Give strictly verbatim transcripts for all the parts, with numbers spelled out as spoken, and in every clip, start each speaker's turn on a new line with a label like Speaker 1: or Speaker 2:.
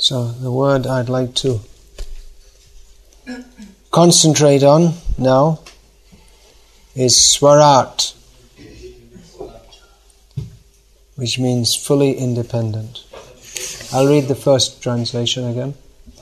Speaker 1: So the word I'd like to concentrate on now is swarat, which means fully independent. I'll read the first translation again.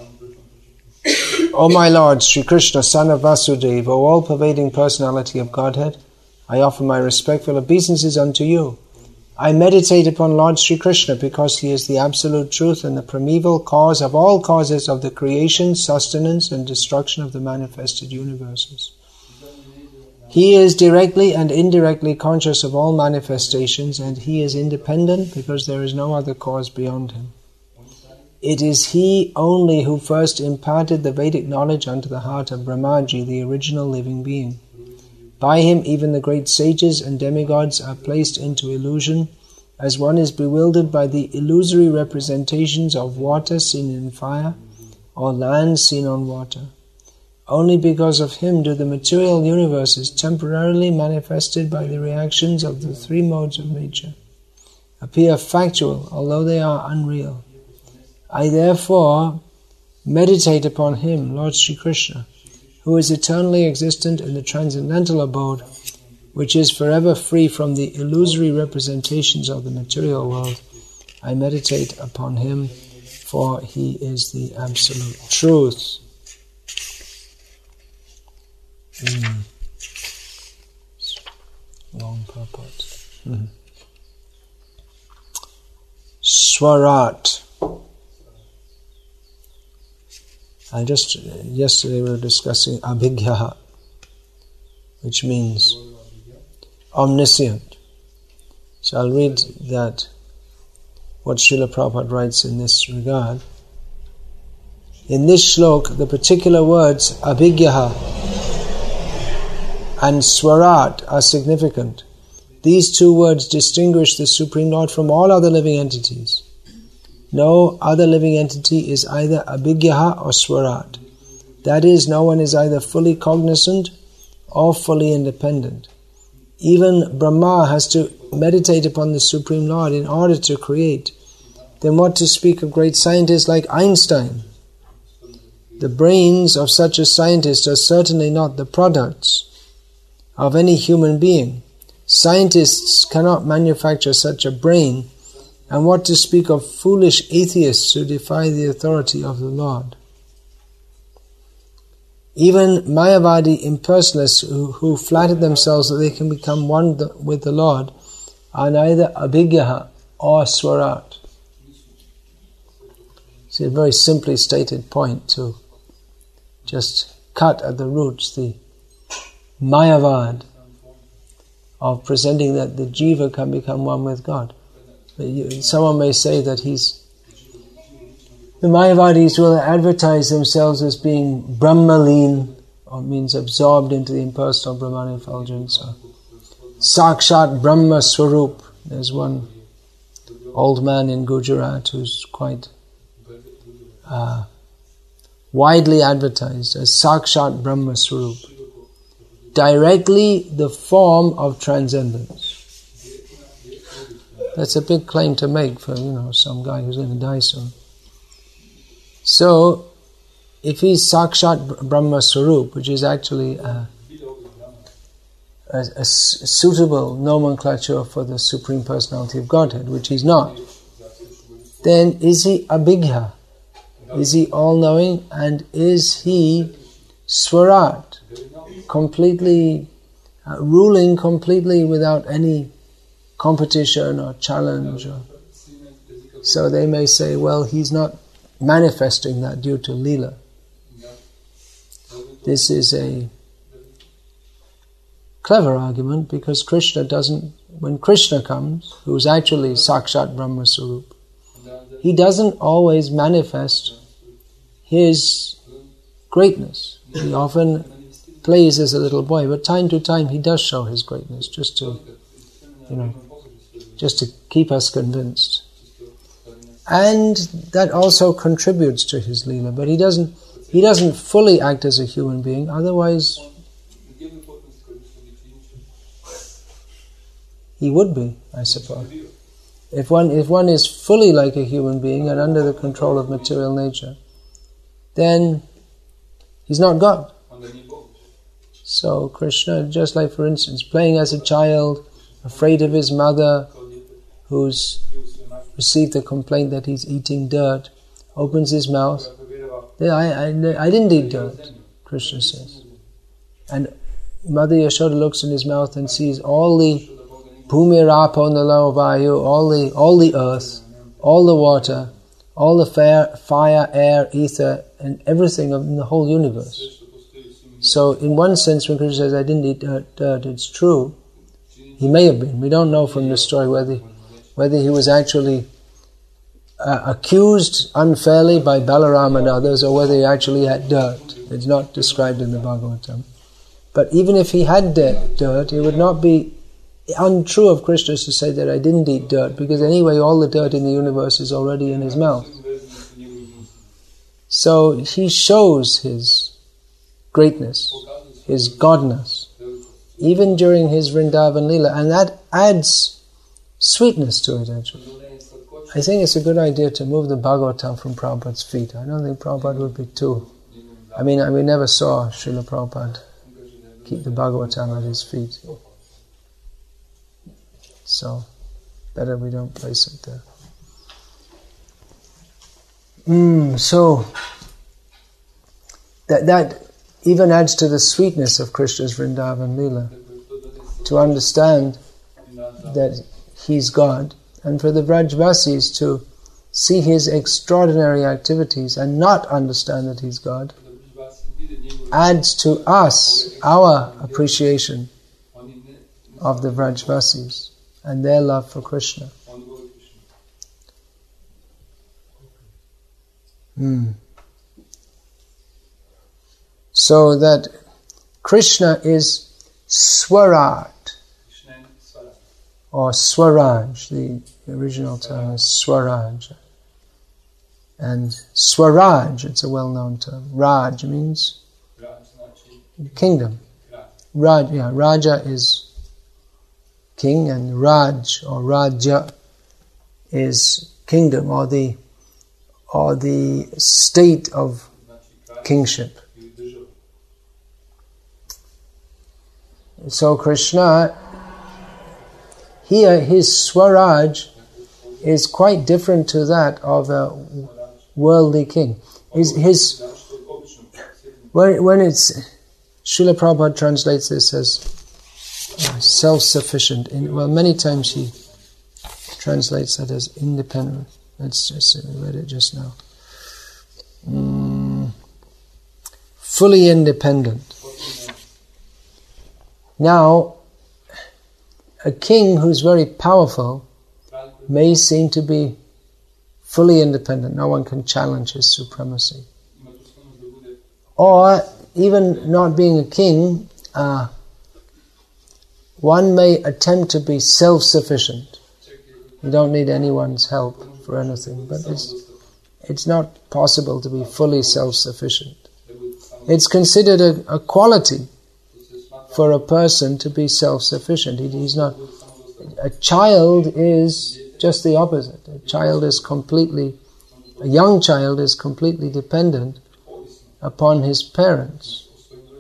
Speaker 1: O my Lord, Sri Krishna, son of Vasudeva, O all-pervading personality of Godhead, I offer my respectful obeisances unto you. I meditate upon Lord Sri Krishna because he is the absolute truth and the primeval cause of all causes of the creation, sustenance and destruction of the manifested universes. He is directly and indirectly conscious of all manifestations, and he is independent because there is no other cause beyond him. It is he only who first imparted the Vedic knowledge unto the heart of Brahmaji, the original living being. By him even the great sages and demigods are placed into illusion, as one is bewildered by the illusory representations of water seen in fire, or land seen on water. Only because of him do the material universes, temporarily manifested by the reactions of the three modes of nature, appear factual, although they are unreal. I therefore meditate upon him, Lord Sri Krishna, who is eternally existent in the transcendental abode, which is forever free from the illusory representations of the material world. I meditate upon him, for he is the absolute truth. Mm. Long purport. Mm. Swarat. I just, yesterday we were discussing abhigyaha, which means omniscient. So I'll read that, what Srila Prabhupada writes in this regard. In this shlok, the particular words abhigyaha and swarat are significant. These two words distinguish the Supreme Lord from all other living entities. No other living entity is either abhigyaha or swarat. That is, no one is either fully cognizant or fully independent. Even Brahma has to meditate upon the Supreme Lord in order to create. Then what to speak of great scientists like Einstein? The brains of such a scientist are certainly not the products of any human being. Scientists cannot manufacture such a brain, and what to speak of foolish atheists who defy the authority of the Lord. Even Mayavadi impersonalists who, who flatter themselves that they can become one with the Lord are neither abhigyaha or swarat. It's a very simply stated point to just cut at the roots the Mayavad of presenting that the jiva can become one with God. Someone may say that he's... The Mayavadis will advertise themselves as being Brahmalin, or means absorbed into the impersonal Brahman effulgence, or Sakshat Brahma Swarup. There's one old man in Gujarat who's quite uh, widely advertised as Sakshat Brahma Swarup. Directly the form of transcendence. That's a big claim to make for, you know, some guy who's going to die soon. So, if he's Sakshat Brahma Swarup, which is actually a, a, a suitable nomenclature for the Supreme Personality of Godhead, which he's not, then is he abhigya? Is he all-knowing? And is he swarat? Completely, uh, ruling completely without any competition or challenge. Or, so they may say, well, he's not manifesting that due to Leela. This is a clever argument because Krishna doesn't, when Krishna comes, who's actually Sakshat Brahma Swarup, he doesn't always manifest his greatness. He often plays as a little boy, but time to time he does show his greatness, just to, you know, just to keep us convinced. And that also contributes to his Leela, but he doesn't he doesn't fully act as a human being, otherwise he would be, I suppose. If one, if one is fully like a human being and under the control of material nature, then he's not God. So Krishna, just like for instance, playing as a child, afraid of his mother, who's received a complaint that he's eating dirt, opens his mouth. I, I, I didn't eat dirt, Krishna says. And Mother Yashoda looks in his mouth and sees all the Bhumi Rapo Nalo Vayu, all the all the earth, all the water, all the fire, fire, air, ether, and everything in the whole universe. So in one sense, when Krishna says, I didn't eat dirt, dirt, it's true. He may have been. We don't know from the story whether, whether he was actually uh, accused unfairly by Balaram and others, or whether he actually had dirt. It's not described in the Bhagavatam. But even if he had dirt, it would not be untrue of Krishna to say that I didn't eat dirt, because anyway all the dirt in the universe is already in his mouth. So he shows his greatness, his godness, even during his Vrindavan Leela, and that adds sweetness to it actually. I think it's a good idea to move the Bhagavatam from Prabhupada's feet. I don't think Prabhupada would be too... I mean, we never saw Srila Prabhupada keep the Bhagavatam at his feet. So, better we don't place it there. Mm, so, that that even adds to the sweetness of Krishna's Vrindavan Leela, to understand that he's God, and for the Vrajvasis to see his extraordinary activities and not understand that he's God, adds to us our appreciation of the Vrajvasis and their love for Krishna. Mm. So that Krishna is Swarat, or Swaraj, the original term is Swaraj. And Swaraj, it's a well-known term. Raj means kingdom. Raj, yeah, Raja is king, and Raj or Raja is kingdom, or the or the state of kingship. So Krishna, here his Swaraj is quite different to that of a worldly king. His, his when, when it's Srila Prabhupada translates this as uh, self-sufficient. In, well, many times he translates that as independent. Let's just I read it just now. Mm, fully independent. Now, a king who's very powerful may seem to be fully independent. No one can challenge his supremacy. Or, even not being a king, uh, one may attempt to be self-sufficient. You don't need anyone's help for anything, but it's, it's not possible to be fully self-sufficient. It's considered a, a quality for a person to be self-sufficient. He, he's not... A child is just the opposite. A child is completely... A young child is completely dependent upon his parents.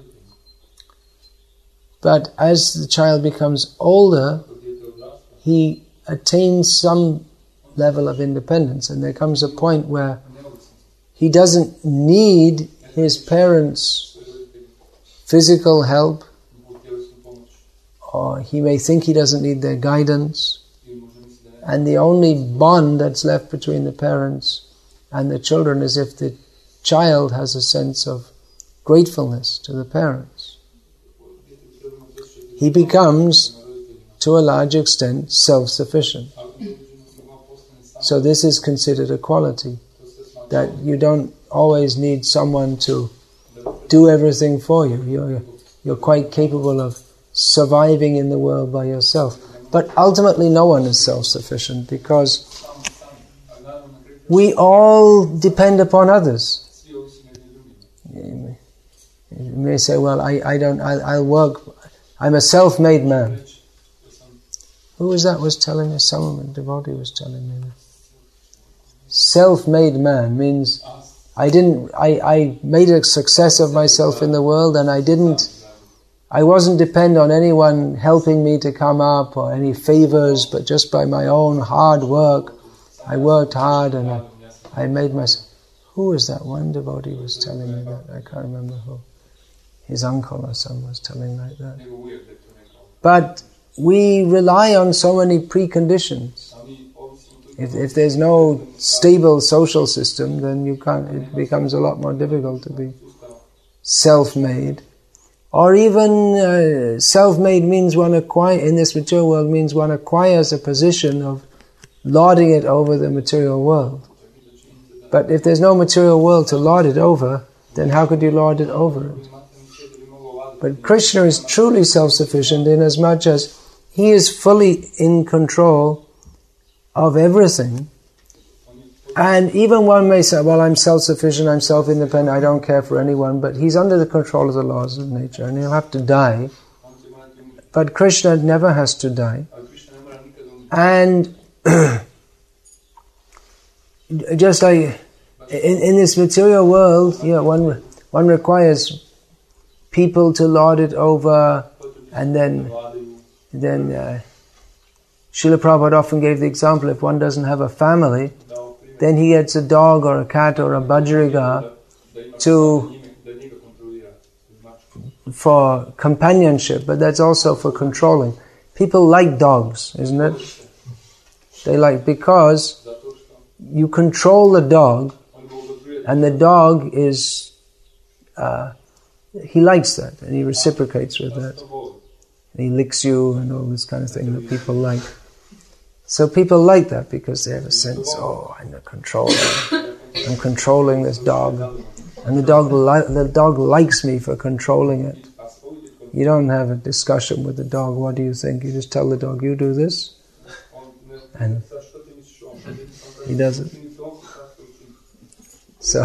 Speaker 1: But as the child becomes older, he attains some level of independence, and there comes a point where he doesn't need his parents' physical help, or he may think he doesn't need their guidance, and the only bond that's left between the parents and the children is if the child has a sense of gratefulness to the parents. He becomes, to a large extent, self-sufficient. So this is considered a quality, that you don't always need someone to do everything for you. You're, you're quite capable of surviving in the world by yourself. But ultimately no one is self-sufficient, because we all depend upon others. You may say, well, I, I don't, I, I'll work, I'm a self-made man. Who was that was telling me? Someone, a devotee was telling me that. Self-made man means I didn't, I, I made a success of myself in the world and I didn't, I wasn't dependent on anyone helping me to come up or any favors, but just by my own hard work. I worked hard and I, I made myself. Who was that? One devotee was telling me that. I can't remember who. His uncle or someone was telling like that. But we rely on so many preconditions. If, if there's no stable social system, then you can't. It becomes a lot more difficult to be self-made. Or even uh, self-made means one acquire in this material world means one acquires a position of lording it over the material world. But if there's no material world to lord it over, then how could you lord it over it? But Krishna is truly self-sufficient in as much as he is fully in control of everything. And even one may say, well, I'm self-sufficient, I'm self-independent, I don't care for anyone, but he's under the control of the laws of nature and he'll have to die. But Krishna never has to die. And just like in, in this material world, yeah, one one requires people to lord it over, and then then uh, Srila Prabhupada often gave the example, if one doesn't have a family, then he gets a dog or a cat or a bajriga to for companionship, but that's also for controlling. People like dogs, isn't it? They like, because you control the dog, and the dog is, uh, he likes that, and he reciprocates with that. And he licks you and all this kind of thing that people like. So people like that because they have a sense, oh, I'm the controller. I'm controlling this dog. And the dog, li- the dog likes me for controlling it. You don't have a discussion with the dog, what do you think? You just tell the dog, you do this. And he does it. So,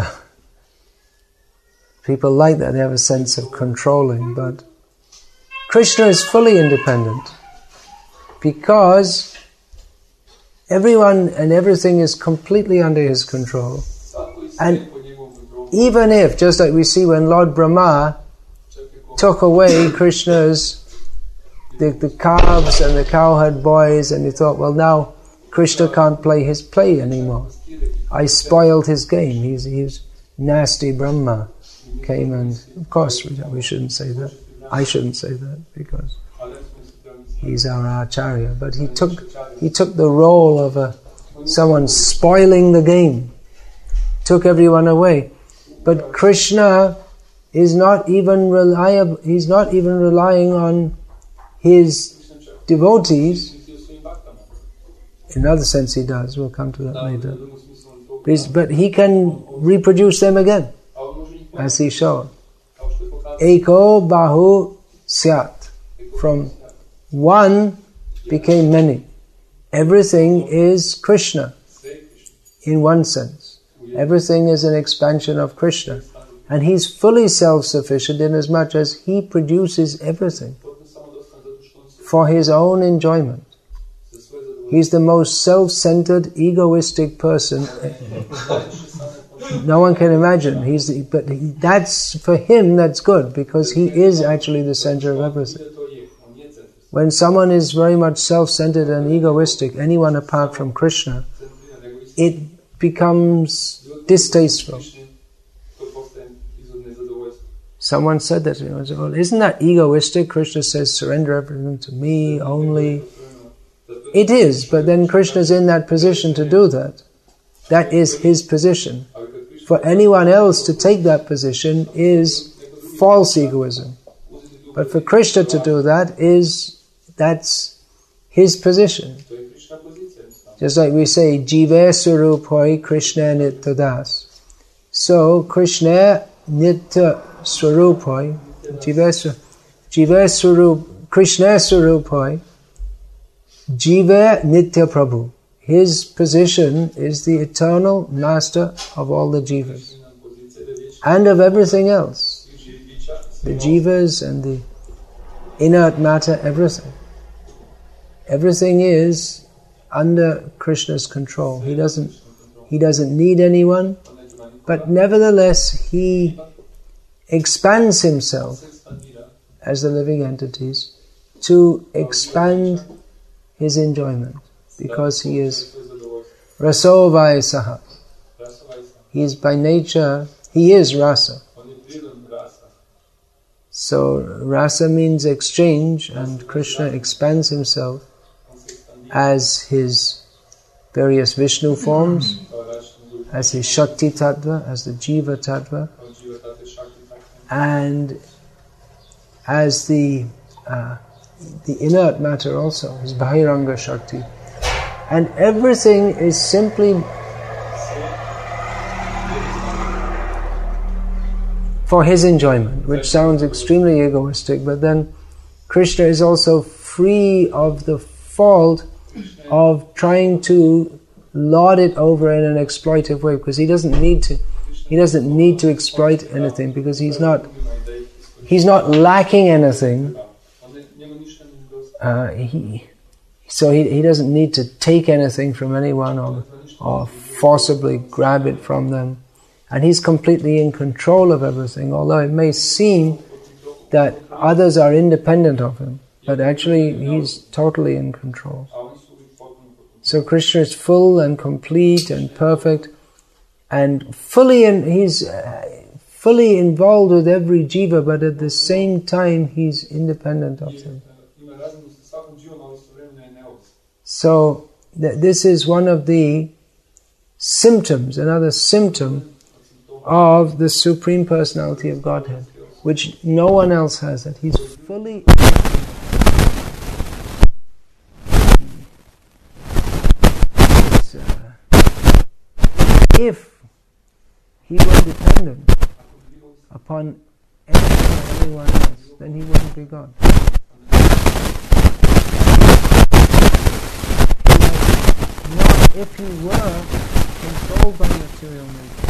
Speaker 1: people like that, they have a sense of controlling, but Krishna is fully independent because everyone and everything is completely under his control. And even if, just like we see when Lord Brahma took away Krishna's, the, the calves and the cowherd boys, and he thought, well, now Krishna can't play his play anymore. I spoiled his game. He's, he's nasty Brahma came, and of course we, we shouldn't say that. I shouldn't say that because he's our Acharya. But he took he took the role of a someone spoiling the game, took everyone away. But Krishna is not even reliable. He's not even relying on his devotees. In another sense, he does. We'll come to that later. But, but he can reproduce them again, as he showed. Eko bahu syat. From one became many. Everything is Krishna, in one sense. Everything is an expansion of Krishna. And he's fully self-sufficient in as much as he produces everything for his own enjoyment. He's the most self-centered, egoistic person no one can imagine. He's the, but he, that's for him that's good, because he is actually the center of everything. When someone is very much self-centered and egoistic, anyone apart from Krishna, it becomes distasteful. Someone said that, you know, well, isn't that egoistic? Krishna says, surrender everything to me only. It is, but then Krishna's in that position to do that. That is his position. For anyone else to take that position is false egoism. But for Krishna to do that is, that's his position. Just like we say, Jiva Swarupoi Krishna Nitya Das. So, Krishna Nitya Swarupoi, Jiva Swarup, Krishna Swarupoi, Jiva Nitya Prabhu. His position is the eternal master of all the jivas and of everything else. The jivas and the inert matter, everything. everything is under Krishna's control. He doesn't, he doesn't need anyone, but nevertheless he expands himself as the living entities to expand his enjoyment, because he is raso vaisaha. He is by nature, he is rasa. So rasa means exchange, and Krishna expands himself as his various Vishnu forms, as his Shakti Tattva, as the Jiva Tattva, and as the uh, the inert matter also, his Bahiranga Shakti. And everything is simply for his enjoyment, which sounds extremely egoistic, but then Krishna is also free of the fault of trying to lord it over in an exploitive way, because he doesn't need to he doesn't need to exploit anything, because he's not he's not lacking anything. Uh, he, so he, he doesn't need to take anything from anyone or, or forcibly grab it from them. And he's completely in control of everything, although it may seem that others are independent of him, but actually he's totally in control. So Krishna is full and complete and perfect, and fully in, he's uh, fully involved with every jiva, but at the same time he's independent of them. So th- this is one of the symptoms, another symptom of the Supreme Personality of Godhead, which no one else has, that he's fully uh, if he were dependent upon anything or anyone else, then he wouldn't be God. Not if he were controlled by material nature,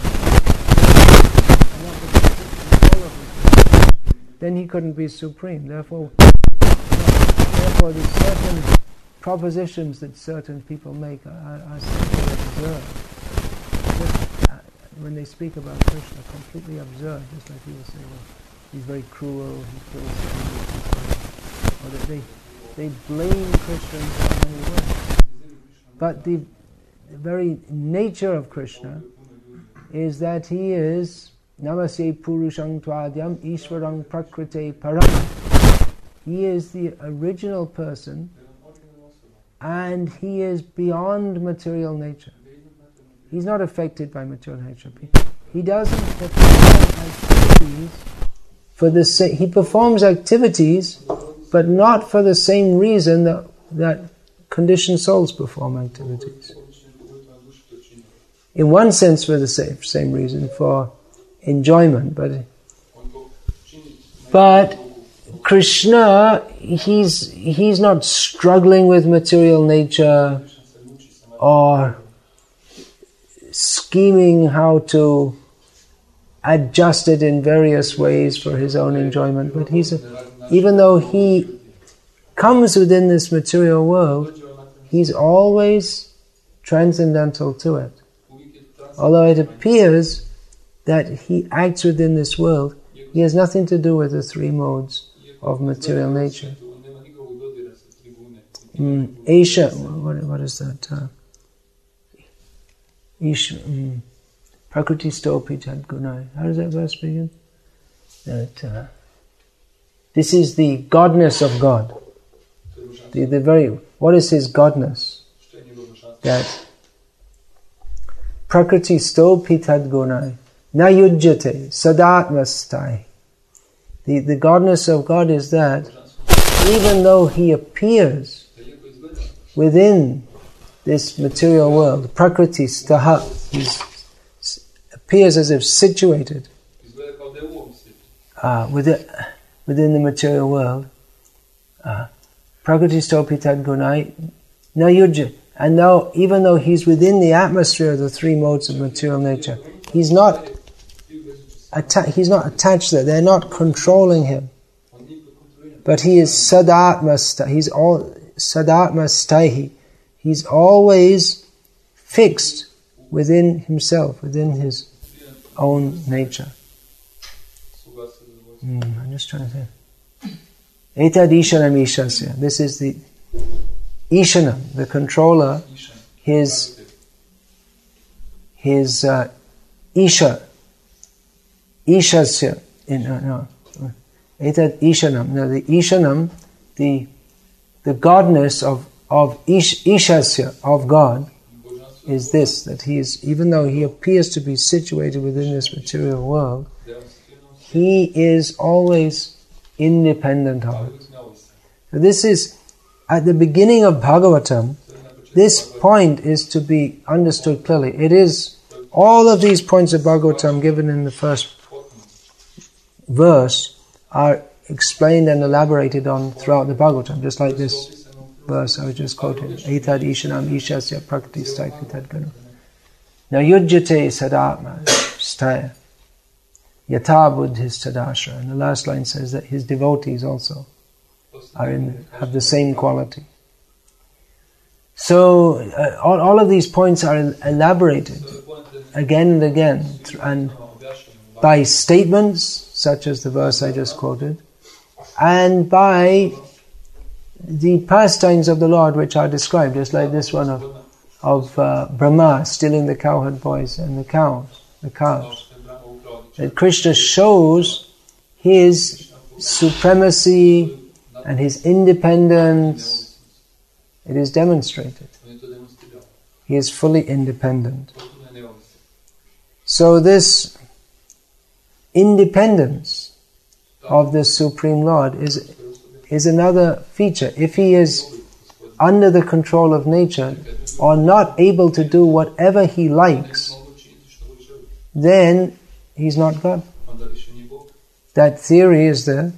Speaker 1: then he couldn't be supreme. Therefore, therefore, the certain propositions that certain people make are, are simply absurd. Just, uh, when they speak about Krishna, completely absurd. Just like people say, well, he's very cruel, he kills people, or that they they blame Krishna in so many ways. But the, the very nature of Krishna is that he is Namase Purushang Tvadyam Ishwarang Prakrite Param. He is the original person, and he is beyond material nature. He's not affected by material nature. He doesn't perform activities for the same. He performs activities, but not for the same reason that that conditioned souls perform activities. In one sense, for the same same reason, for enjoyment, but but Krishna, he's he's not struggling with material nature or scheming how to adjust it in various ways for his own enjoyment. But he's a, even though he comes within this material world, he's always transcendental to it. Although it appears that he acts within this world, he has nothing to do with the three modes of material nature. Mm, Aisha, what, what is that? Uh, Ish, um, Prakriti Stopi Tad Gunai. How does that verse begin? That uh, this is the godness of God. The, the very, what is his godness? That Prakriti Stopi Tad Gunai. Na yujjate sadatmastai. The, the godness of God is that even though he appears within this material world, Prakriti staha, he appears as if situated uh, within, within the material world. Uh, Prakriti stopi tad gunai na yujja. And now, even though he's within the atmosphere of the three modes of material nature, he's not Atta- he's not attached there. They're not controlling him. But he is sadatmasta. He's all sadatma staihi. He's always fixed within himself, within his own nature. Mm, I'm just trying to say. Etad Ishanam Ishasya. This is the Ishanam, the controller, his his uh, Isha, Ishasya. In, uh, no, Etad Ishanam. No, the Ishanam, the the godness of of Ish, Ishasya, of God, is this, that he is, even though he appears to be situated within this material world, he is always independent of it. So this is, at the beginning of Bhagavatam, this point is to be understood clearly. It is, all of these points of Bhagavatam given in the first verse are explained and elaborated on throughout the Bhagavatam, just like this verse I was just quoting. Etad Ishanam Ishasya Prakriti Staiti Tadganu. Now yujjate sadatma staya yata buddhis tadashra. And the last line says that his devotees also are in, have the same quality. So uh, all, all of these points are elaborated again and again, and by statements such as the verse I just quoted, and by the pastimes of the Lord which are described, just like this one of of uh, Brahma stealing the cowherd boys and the cows, the calves. That Krishna shows his supremacy and his independence. It is demonstrated. He is fully independent. So this independence of the Supreme Lord is is another feature. If he is under the control of nature or not able to do whatever he likes, then he's not God. That theory is the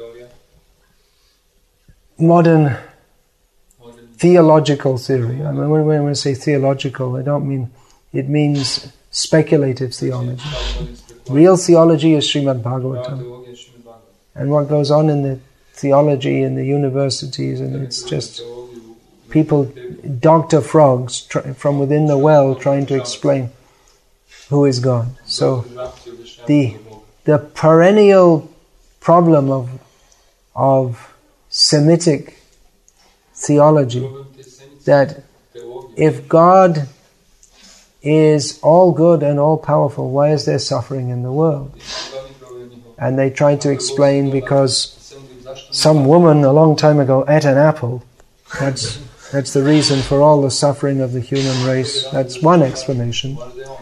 Speaker 1: modern theological theory. I mean, when I say theological, I don't mean, it means speculative theology. Real theology is Srimad Bhagavatam. And what goes on in the theology in the universities, and it's just people, Doctor Frogs try, from within the well trying to explain who is God. So the the perennial problem of of Semitic theology, that if God is all good and all powerful, why is there suffering in the world? And they try to explain because some woman a long time ago ate an apple. That's that's the reason for all the suffering of the human race. That's one explanation.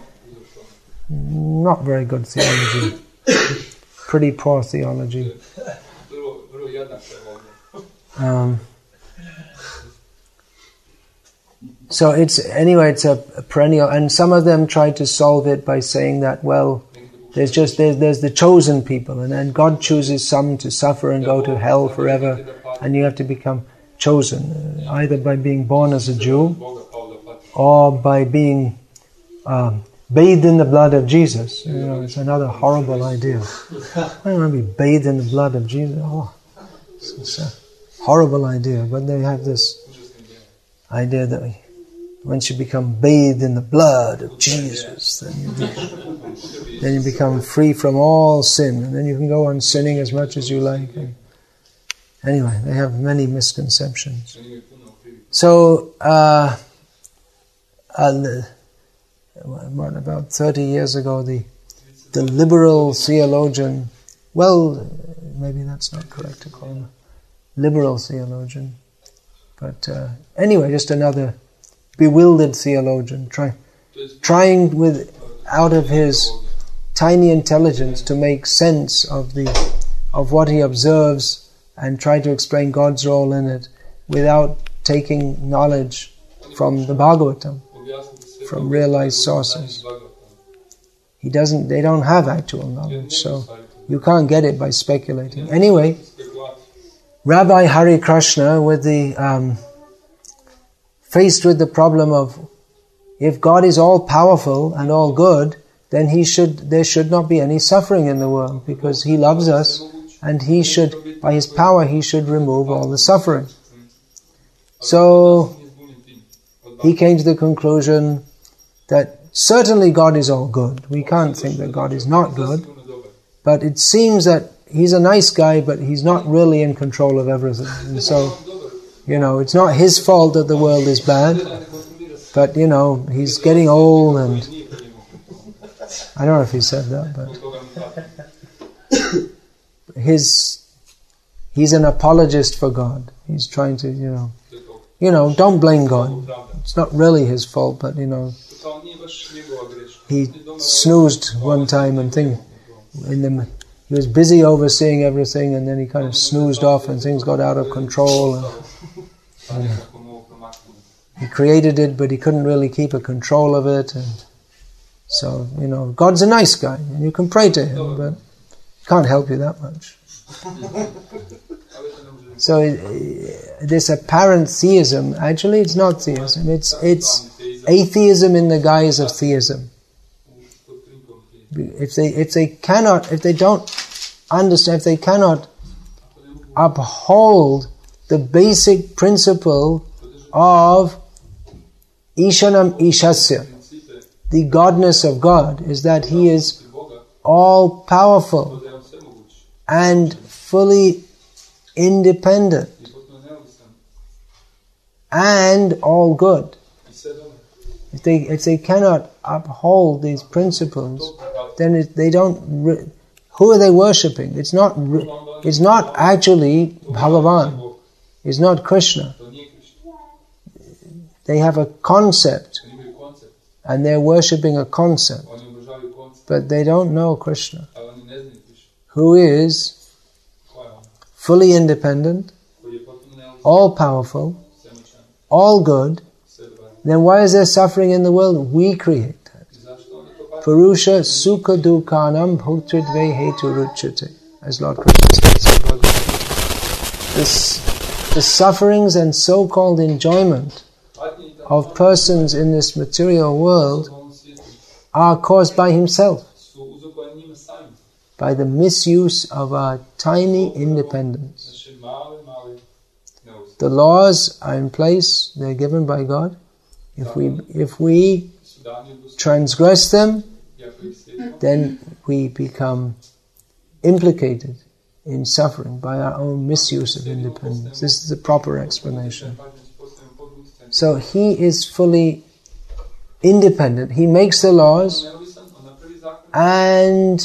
Speaker 1: Not very good theology. Pretty poor theology. Um, so it's anyway, it's a, a perennial, and some of them try to solve it by saying that, well, there's just there's, there's the chosen people, and then God chooses some to suffer and go to hell forever, and you have to become chosen, uh, either by being born as a Jew or by being um, bathed in the blood of Jesus. You know, it's another horrible idea. I don't want to be bathed in the blood of Jesus. Oh, it's, it's a horrible idea. But they have this idea that once you become bathed in the blood of Jesus, then you, be, then you become free from all sin, and then you can go on sinning as much as you like. And anyway, they have many misconceptions. So, uh, uh, what, about thirty years ago, the the liberal theologian, well, maybe that's not correct to call him a liberal theologian, but uh, anyway, just another bewildered theologian, try, trying with out of his tiny intelligence to make sense of the of what he observes and try to explain God's role in it without taking knowledge from the Bhagavatam, from realized sources. He doesn't. They don't have actual knowledge, so you can't get it by speculating. Anyway, Rabbi Hari Krishna, with the um, faced with the problem of, if God is all powerful and all good, then he should there should not be any suffering in the world, because he loves us, and he should, by his power, he should remove all the suffering. So he came to the conclusion that certainly God is all good. We can't think that God is not good. But it seems that he's a nice guy, but he's not really in control of everything. And so, you know, it's not his fault that the world is bad. But, you know, he's getting old and... I don't know if he said that, but... his... He's an apologist for God. He's trying to, you know... You know, don't blame God. It's not really his fault, but, you know... He snoozed one time and thing... In the, he was busy overseeing everything, and then he kind of snoozed off, and things got out of control. And, and he created it, but he couldn't really keep a control of it. And so, you know, God's a nice guy, and you can pray to him, but he can't help you that much. So, it, this apparent theism, actually, it's not theism. It's it's atheism in the guise of theism. If they if they cannot if they don't understand if they cannot uphold the basic principle of Ishanam Ishasya, the godness of God, is that He is all powerful and fully independent and all good. If they if they cannot uphold these principles, then it, they don't. Re- who are they worshipping? It's not. Re- it's not actually Bhagavan. It's not Krishna. They have a concept, and they're worshipping a concept, but they don't know Krishna, who is fully independent, all powerful, all good. Then why is there suffering in the world? We create that. Purusha sukha dukhanam bhuktridve hetu ruchyate, as Lord Krishna says. This, the sufferings and so-called enjoyment of persons in this material world are caused by himself, by the misuse of our tiny independence. The laws are in place, they're given by God. If we if we transgress them, then we become implicated in suffering by our own misuse of independence. This is the proper explanation. So he is fully independent. He makes the laws, and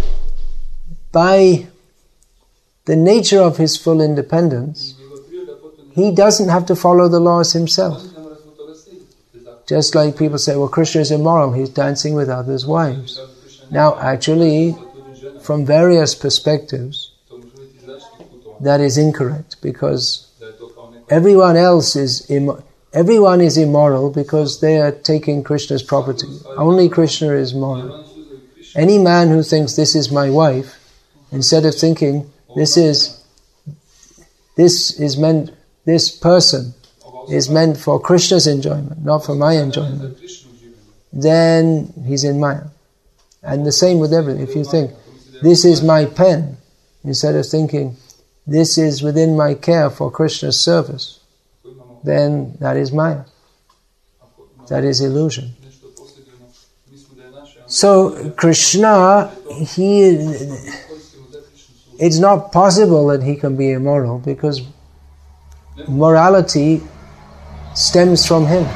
Speaker 1: by the nature of his full independence, he doesn't have to follow the laws himself. Just like people say, well, Krishna is immoral, he's dancing with others' wives. Now, actually, from various perspectives, that is incorrect, because everyone else is Im- everyone is immoral because they are taking Krishna's property. Only Krishna is moral. Any man who thinks this is my wife, instead of thinking this is this is meant this person is meant for Krishna's enjoyment, not for my enjoyment, then he's in Maya. And the same with everything. If you think, this is my pen, instead of thinking, this is within my care for Krishna's service, then that is Maya. That is illusion. So Krishna, he, it's not possible that he can be immoral, because morality stems from him.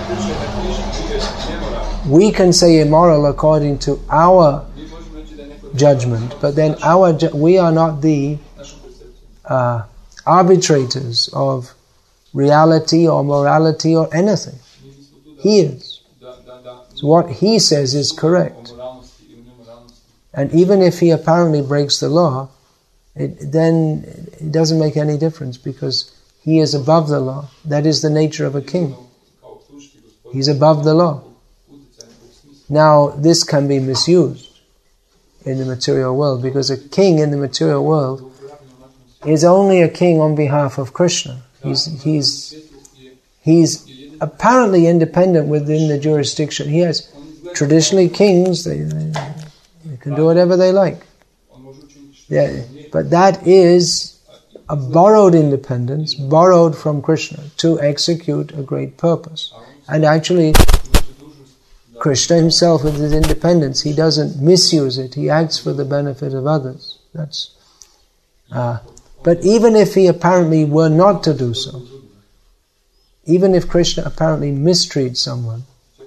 Speaker 1: We can say immoral according to our judgment, but then our ju- we are not the uh, arbitrators of reality or morality or anything. He is. So what he says is correct. And even if he apparently breaks the law, it, then it doesn't make any difference, because he is above the law. That is the nature of a king. He's above the law. Now, this can be misused in the material world, because a king in the material world is only a king on behalf of Krishna. He's he's he's apparently independent within the jurisdiction. He has traditionally kings; they, they, they can do whatever they like. Yeah, but that is a borrowed independence, borrowed from Krishna to execute a great purpose. And actually, Krishna himself, with his independence, he doesn't misuse it. He acts for the benefit of others. That's. Uh, but even if he apparently were not to do so, even if Krishna apparently mistreats someone,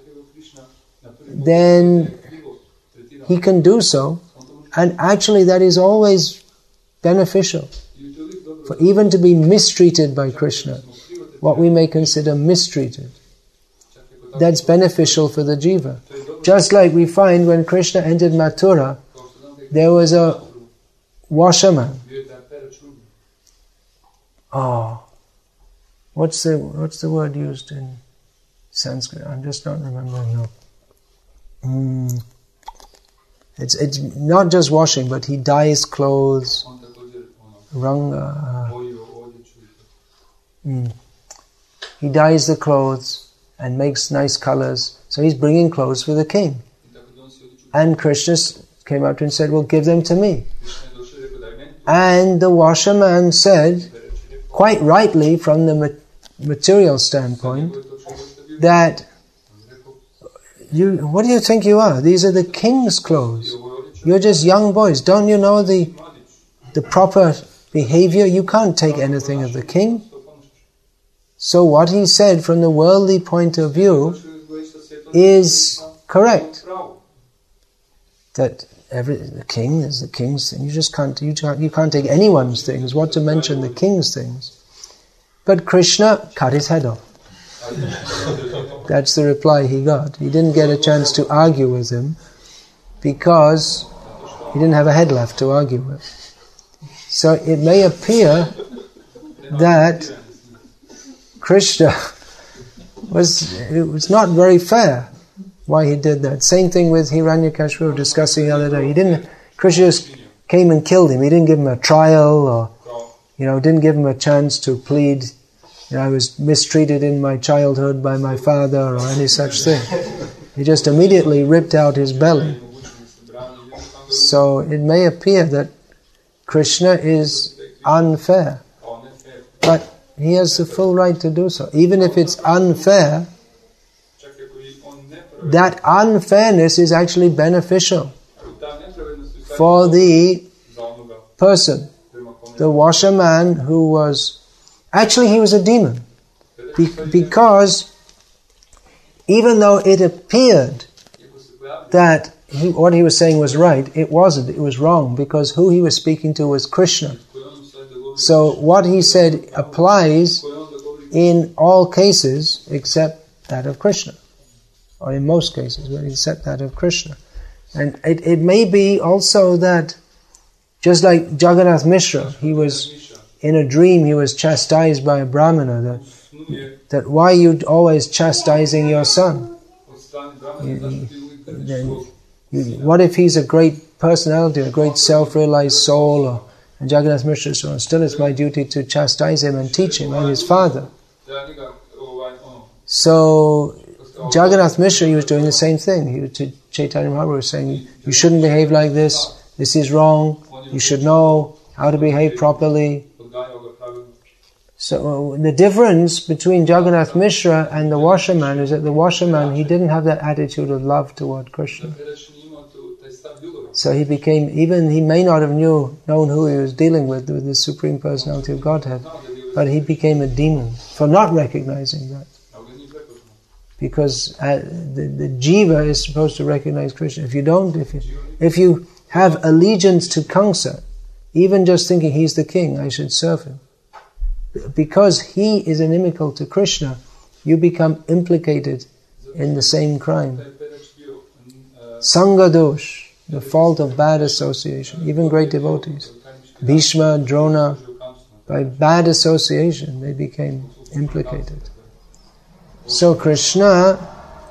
Speaker 1: then he can do so, and actually that is always beneficial. For even to be mistreated by Krishna, what we may consider mistreated, that's beneficial for the jiva. Just like we find when Krishna entered Mathura, there was a washerman. Oh, what's the what's the word used in Sanskrit? I'm just not remembering now. Mm. It's it's not just washing, but he dyes clothes. Ranga. Mm. He dyes the clothes and makes nice colors. So he's bringing clothes for the king. And Krishna came up to him and said, well, give them to me. And the washerman said, quite rightly from the material standpoint, that you, what do you think you are? These are the king's clothes. You're just young boys. Don't you know the the proper behavior? You can't take anything of the king. So what he said from the worldly point of view is correct. That every the king is the king's thing. You just can't you can't, you can't take anyone's things. What to mention the king's things? But Krishna cut his head off. That's the reply he got. He didn't get a chance to argue with him because he didn't have a head left to argue with. So it may appear that Krishna was it was not very fair why he did that. Same thing with Hiranyakashipu, we were discussing the other day. He didn't Krishna just came and killed him. He didn't give him a trial, or you know, didn't give him a chance to plead. You know, I was mistreated in my childhood by my father, or any such thing. He just immediately ripped out his belly. So it may appear that Krishna is unfair, but he has the full right to do so. Even if it's unfair, that unfairness is actually beneficial for the person. The washerman who was Actually, he was a demon. Be- because even though it appeared that he, what he was saying was right, it wasn't. It was wrong, because who he was speaking to was Krishna. So what he said applies in all cases except that of Krishna. Or in most cases, but except that of Krishna. And it, it may be also that, just like Jagannath Mishra, he was... in a dream he was chastised by a brahmana that, that why are you always chastising your son? You, you, you, what if he's a great personality, a great self-realized soul? Or, and Jagannath Mishra said, still it's my duty to chastise him and teach him. I'm his father. So Jagannath Mishra, he was doing the same thing. He was to Chaitanya Mahaprabhu was saying, you shouldn't behave like this. This is wrong. You should know how to behave properly. So uh, the difference between Jagannath Mishra and the washerman is that the washerman, he didn't have that attitude of love toward Krishna. So he became, even he may not have knew, known who he was dealing with, with the Supreme Personality of Godhead, but he became a demon for not recognizing that. Because uh, the, the jiva is supposed to recognize Krishna. If you don't, if you, if you have allegiance to Kamsa, even just thinking he's the king, I should serve him, because he is inimical to Krishna, you become implicated in the same crime. Sangha dosh, the fault of bad association. Even great devotees, Bhishma, Drona, by bad association they became implicated. So Krishna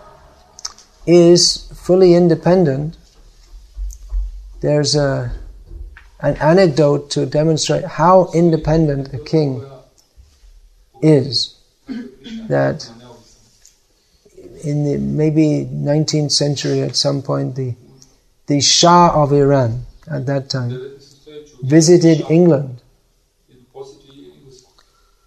Speaker 1: is fully independent. There's a an anecdote to demonstrate how independent a king is, that in the maybe nineteenth century at some point, the the Shah of Iran at that time visited England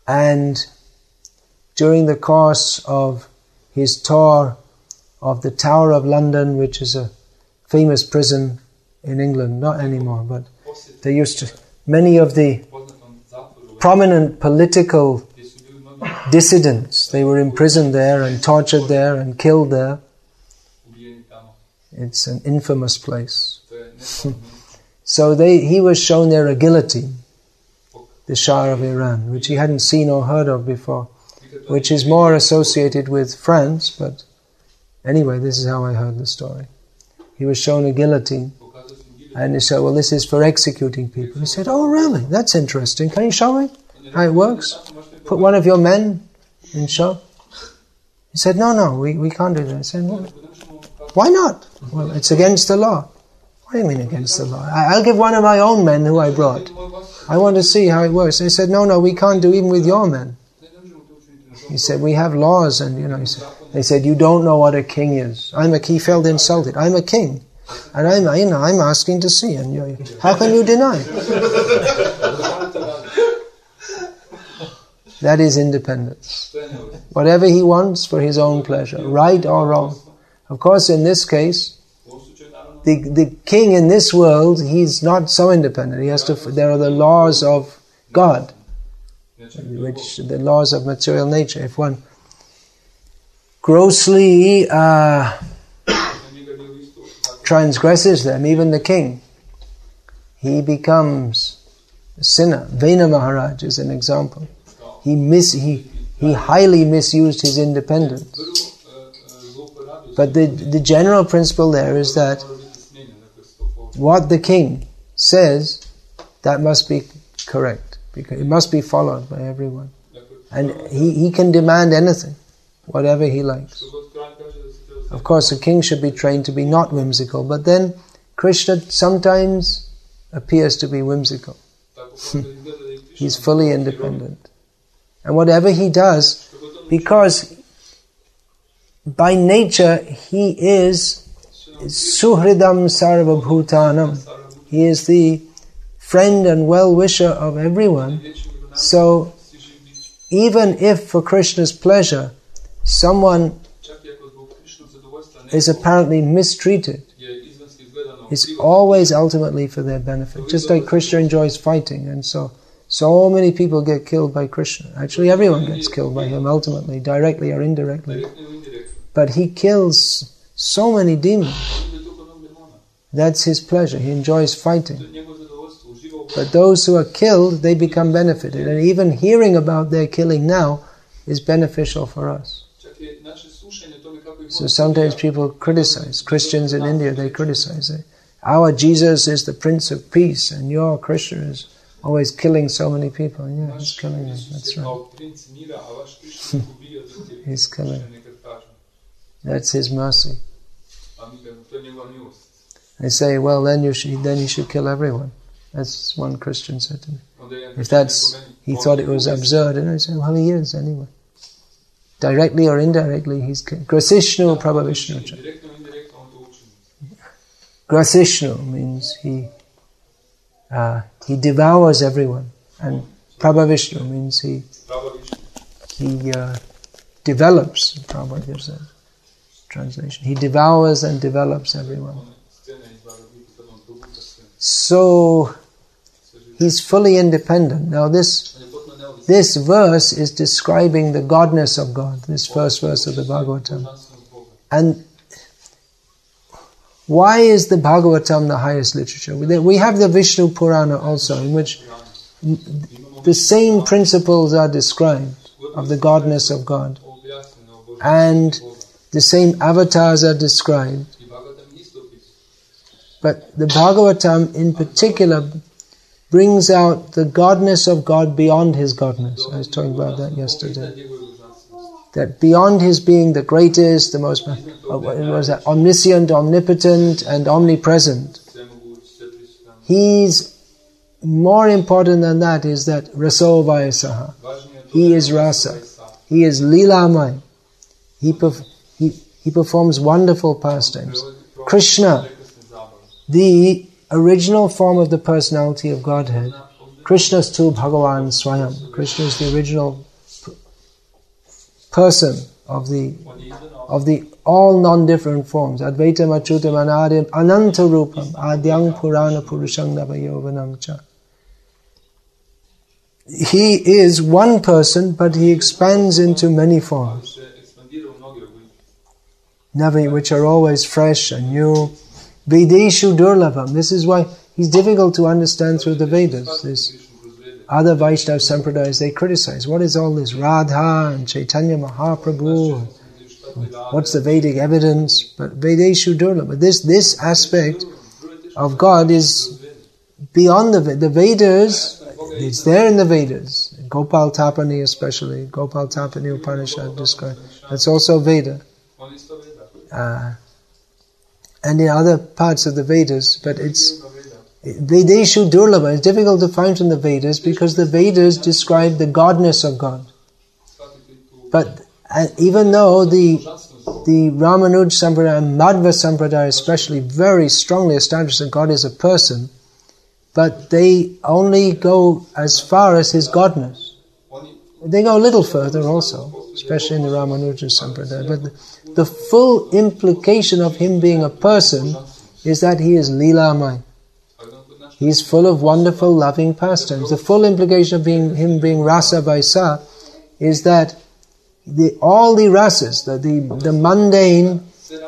Speaker 1: And during the course of his tour of the Tower of London, which is a famous prison in England, not anymore, but they used to, many of the prominent political dissidents, they were imprisoned there and tortured there and killed there. It's an infamous place. So they, he was shown there a guillotine, the Shah of Iran, which he hadn't seen or heard of before, which is more associated with France, but anyway, this is how I heard the story. He was shown a guillotine, and he said, well, this is for executing people. He said, oh, really? That's interesting. Can you show me how it works? Put one of your men in show. He said, no, no, we, we can't do that. I said, well, why not? Well, it's against the law. What do you mean against the law? I, I'll give one of my own men who I brought. I want to see how it works. They said, no, no, we can't do even with your men. He said, we have laws, and you know, he said, they said, you don't know what a king is. I'm a king. He felt insulted. I'm a king. And I'm, you know, I'm asking to see. And you're, how can you deny? That is independence. Whatever he wants for his own pleasure, right or wrong. Of course, in this case, the the king in this world, he's not so independent. He has to. There are the laws of God, which the laws of material nature. If one grossly uh, transgresses them, even the king, he becomes a sinner. Vena Maharaj is an example. He mis he he highly misused his independence. But the the general principle there is that what the king says, that must be correct, because it must be followed by everyone. And he, he can demand anything, whatever he likes. Of course, a king should be trained to be not whimsical, but then Krishna sometimes appears to be whimsical. He's fully independent. And whatever he does, because by nature he is Suhridam Sarvabhutanam. He is the friend and well-wisher of everyone. So even if for Krishna's pleasure someone is apparently mistreated, it's always ultimately for their benefit. Just like Krishna enjoys fighting, and so so many people get killed by Krishna. Actually, everyone gets killed by him ultimately, directly or indirectly. But he kills so many demons. That's his pleasure. He enjoys fighting. But those who are killed, they become benefited. And even hearing about their killing now is beneficial for us. So sometimes people criticize. Christians in India, they criticize. They, Our Jesus is the Prince of Peace, and your Krishna is always killing so many people. Yeah, he's killing them. That's right. He's killing. That's his mercy. They say, well, then you should then you should kill everyone. That's one Christian said to me. If that's, he thought it was absurd, and I said, well, he is anyway. Directly or indirectly, he's killing. Grasishnu Prabhavishnu. Grasishnu means he uh, he devours everyone, and Prabhavishnu means he he uh, develops. Prabhupada gives a translation. He devours and develops everyone. So he's fully independent. Now this this verse is describing the godness of God, this first verse of the Bhagavatam. And why is the Bhagavatam the highest literature? We have the Vishnu Purana also, in which the same principles are described of the godness of God. And the same avatars are described. But the Bhagavatam in particular brings out the godness of God beyond His godness. I was talking about that yesterday. That beyond His being the greatest, the most, what was that, omniscient, omnipotent, and omnipresent, He's more important than that is that Raso Vayasaha. He is Rasa. He is Leelamai. He, perf- he, he performs wonderful pastimes. Krishna, the original form of the personality of Godhead, Krishna is tu Bhagavan Swayam. Krishna is the original p- person of the of the all non-different forms. Advaitam Achyutam Anadim Ananta Rupam Adyang Purana Purushang Navayovanam Cha. He is one person, but he expands into many forms, Navi, which are always fresh and new. Vedeshu Durlabham. This is why he's difficult to understand through the Vedas. This other Vaishnava Sampradayas, they criticize. What is all this Radha and Chaitanya Mahaprabhu? What's the Vedic evidence? But Vedeshu Durlabham. This, this aspect of God is beyond the Vedas. The Vedas, it's there in the Vedas. Gopal Tapani especially. Gopal Tapani Upanishad described. That's also Veda. Uh, and in other parts of the Vedas, but it's Vedeshu Durlabha. It's difficult to find from the Vedas because the Vedas describe the godness of God. But uh, even though the the Ramanuja Sampradaya and Madhva Sampradaya especially very strongly establish that God is a person, but they only go as far as His godness. They go a little further also, especially in the Ramanuja Sampradaya. But the, the full implication of Him being a person is that He is Leelamay. He is full of wonderful, loving pastimes. The full implication of being Him being Rasa Vaisa is that the, all the rasas, the, the, the mundane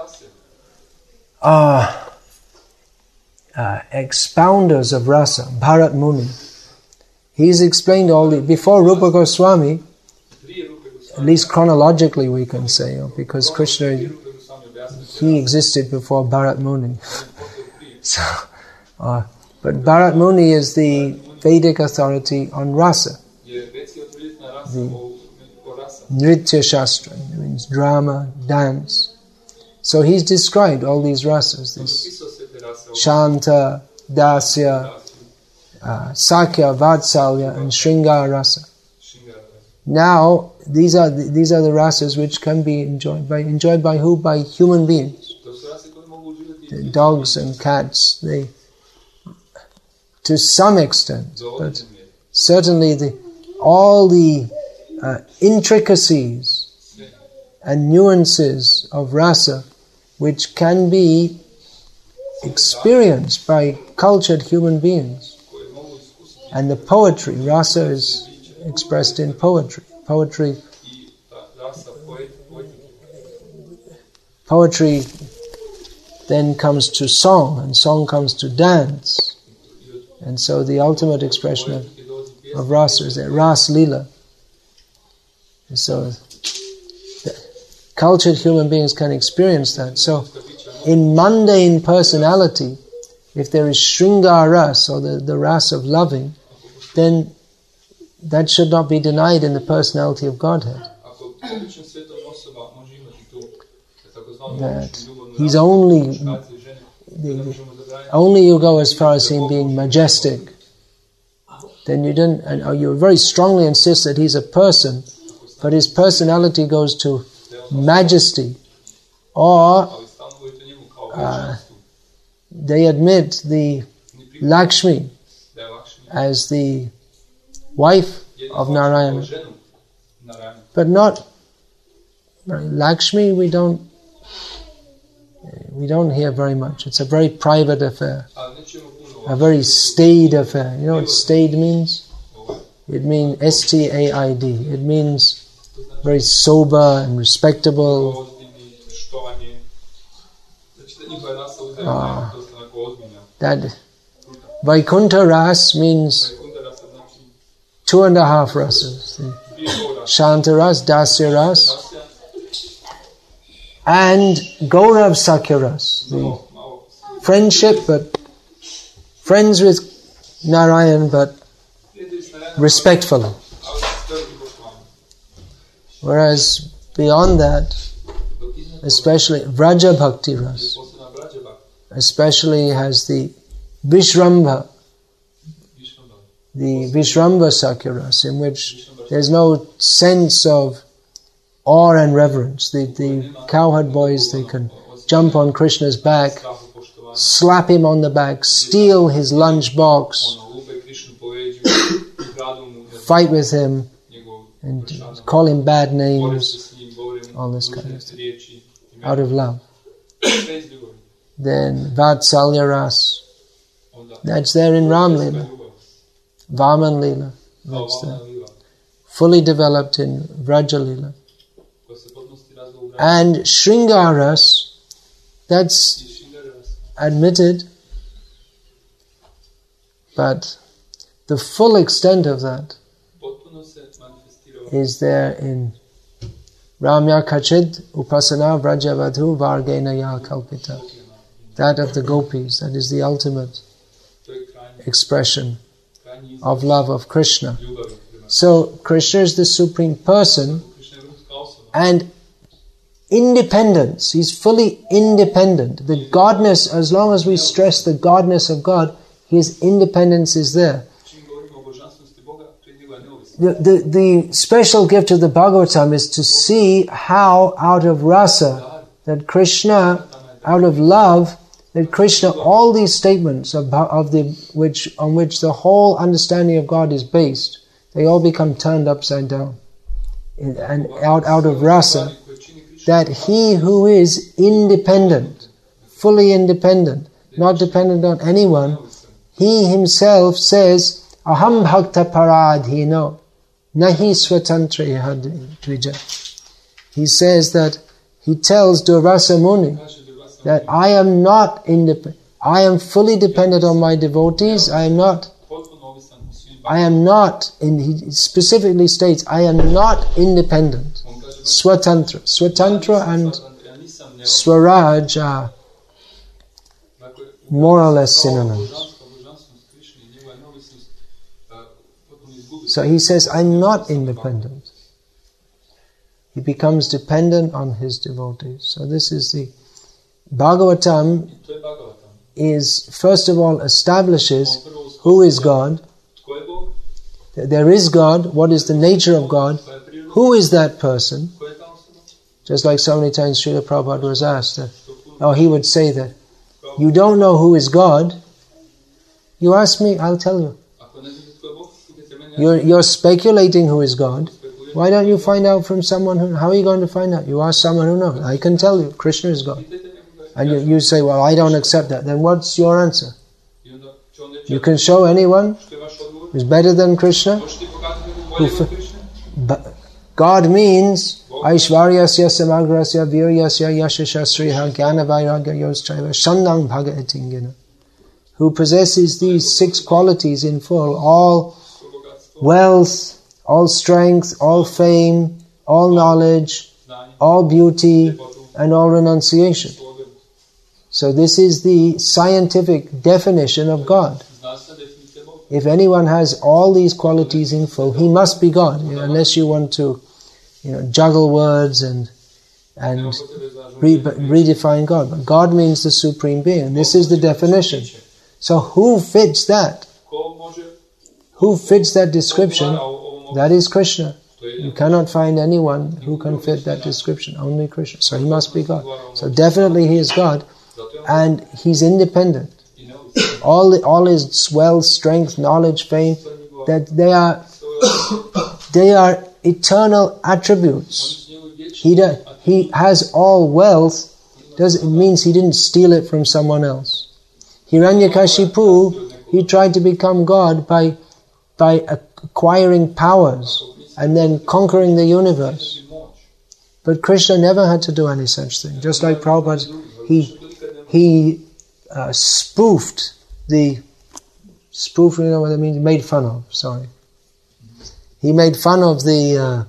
Speaker 1: uh, uh, expounders of rasa, Bharat Muni, he's explained all the, before Rupa Goswami, at least chronologically we can say, because Krishna, he existed before Bharat Muni. so, uh, but Bharat Muni is the Vedic authority on rasa, the Nritya Shastra, it means drama, dance. So he's described all these rasas, this Shanta, Dasya, Uh, Sakya, Vatsalya, and Shringara rasa. Now, these are the, these are the rasas which can be enjoyed by enjoyed by who? By human beings. The dogs and cats, they, to some extent, but certainly the all the uh, intricacies and nuances of rasa, which can be experienced by cultured human beings. And the poetry, rasa is expressed in poetry. Poetry, poetry then comes to song, and song comes to dance. And so the ultimate expression of, of rasa is that Ras Leela. And so the cultured human beings can experience that. So in mundane personality, if there is Shringara rasa, or the, the rasa of loving, then that should not be denied in the personality of Godhead. That He's only, the, only you go as far as Him being majestic. Then you don't, and or you very strongly insist that He's a person, but His personality goes to majesty. Or uh, they admit the Lakshmi as the wife of Narayana, but not Lakshmi. We don't we don't hear very much. It's a very private affair, a very staid affair. You know what staid means? It means S T A I D. It means very sober and respectable. Uh, that Vaikuntha Ras means two and a half rasas. Shanta Ras, Dasya Ras, and Gaurav Sakya Ras. The friendship, but friends with Narayan, but respectfully. Whereas beyond that, especially Vraja Bhakti Ras, especially has the Vishrambha, the Vishrambha Sakya Ras, in which there's no sense of awe and reverence. The, the cowherd boys, they can jump on Krishna's back, slap him on the back, steal his lunch box, fight with him and call him bad names, all this kind of stuff, out of love. Then Vatsalya Ras, that's there in Ram Lila. Vaman Lila, that's there. Fully developed in Vraja Lila. And Shringaras, that's admitted, but the full extent of that is there in Ramya Kachid Upasana Vrajavadhu Vargena Ya Kalpita. That of the gopis, that is the ultimate expression of love of Krishna. So Krishna is the Supreme Person and independence. He's fully independent. The godness, as long as we stress the godness of God, His independence is there. The, the, the special gift of the Bhagavatam is to see how out of rasa, that Krishna, out of love, that Krishna, all these statements of, of the which on which the whole understanding of God is based, they all become turned upside down. And out, out of rasa, that he who is independent, fully independent, not dependent on anyone, he himself says, Aham bhakta paradhino, nahi swatantra iha dvija. He says that, he tells Durvasa Muni, that I am not independent, I am fully dependent on my devotees, I am not, I am not, and he specifically states, I am not independent. Swatantra. Swatantra and Swaraj are more or less synonyms. So he says, I'm not independent. He becomes dependent on his devotees. So this is the Bhagavatam is, first of all, establishes who is God. There is God. What is the nature of God? Who is that person? Just like so many times Srila Prabhupada was asked, that, or he would say that, you don't know who is God. You ask me, I'll tell you. You're, you're speculating who is God. Why don't you find out from someone who, how are you going to find out? You ask someone who knows. I can tell you, Krishna is God. And you, you say, well, I don't accept that. Then what's your answer? You can show anyone who's better than Krishna? Who f- but God means Aishvaryasya samagrasya viryasya yashasya sriha jnana vairagya yoschaiva shandang bhaga etingina, who possesses these six qualities in full, all wealth, all strength, all fame, all knowledge, all beauty, and all renunciation. So this is the scientific definition of God. If anyone has all these qualities in full, he must be God, you know, unless you want to, you know, juggle words and and re- redefine God. But God means the Supreme Being. This is the definition. So who fits that? Who fits that description? That is Krishna. You cannot find anyone who can fit that description. Only Krishna. So he must be God. So definitely he is God, and he's independent. All the, all his wealth, strength, knowledge, fame, that they are they are eternal attributes. He do, he has all wealth. Does it means he didn't steal it from someone else? Hiranyakashipu, he tried to become God by by acquiring powers and then conquering the universe. But Krishna never had to do any such thing. Just like Prabhupada, he he uh, spoofed the spoof. You know what that means? Made fun of. Sorry, he made fun of the. Uh,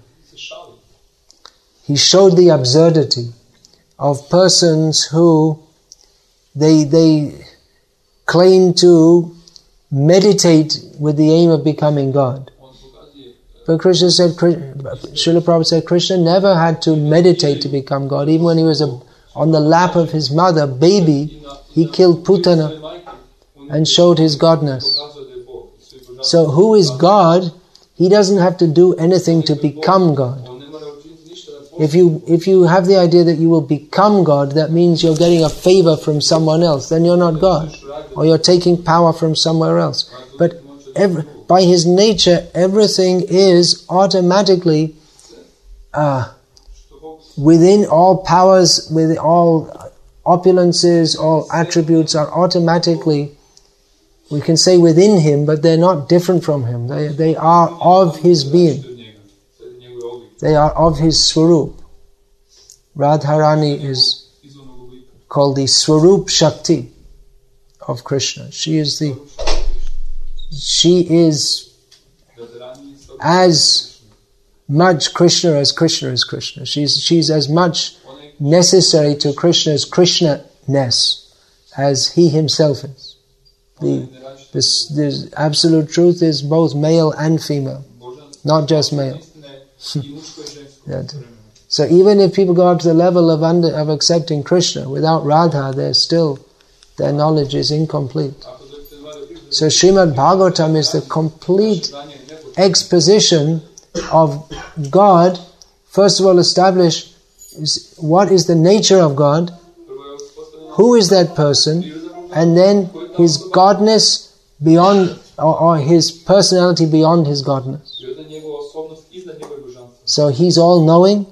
Speaker 1: he showed the absurdity of persons who they they claim to meditate with the aim of becoming God. But Krishna said, Srila Prabhupada said, Krishna never had to meditate to become God. Even when he was a, on the lap of his mother, baby, he killed Putana and showed his godness. So who is God? He doesn't have to do anything to become God. If you if you have the idea that you will become God, that means you're getting a favor from someone else. Then you're not God, or you're taking power from somewhere else. But every, by his nature, everything is automatically uh, within all powers, with all opulences, all attributes are automatically, we can say within him, but they're not different from him. They, they are of his being. They are of his Swarup. Radharani is called the Swarup Shakti of Krishna. She is the, she is as much Krishna as Krishna is Krishna. She's, she's as much necessary to Krishna's Krishna-ness as he himself is. The, this, this absolute truth is both male and female, not just male. So even if people go up to the level of under, of accepting Krishna without Radha, they're still, their knowledge is incomplete. So Srimad Bhagavatam is the complete exposition of God. First of all, establish is what is the nature of God, who is that person, and then his godness beyond, or, or his personality beyond his godness. So he's all-knowing,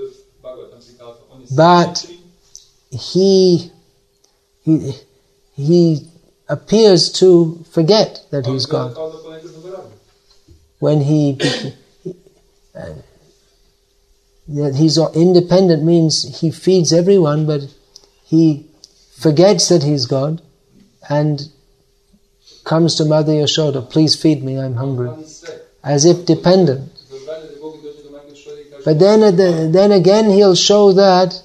Speaker 1: but he, he, he appears to forget that he's God. When he, uh, that he's independent means he feeds everyone, but he forgets that he's God and comes to Mother Yashoda, please feed me, I'm hungry, as if dependent. But then, the, then again he'll show that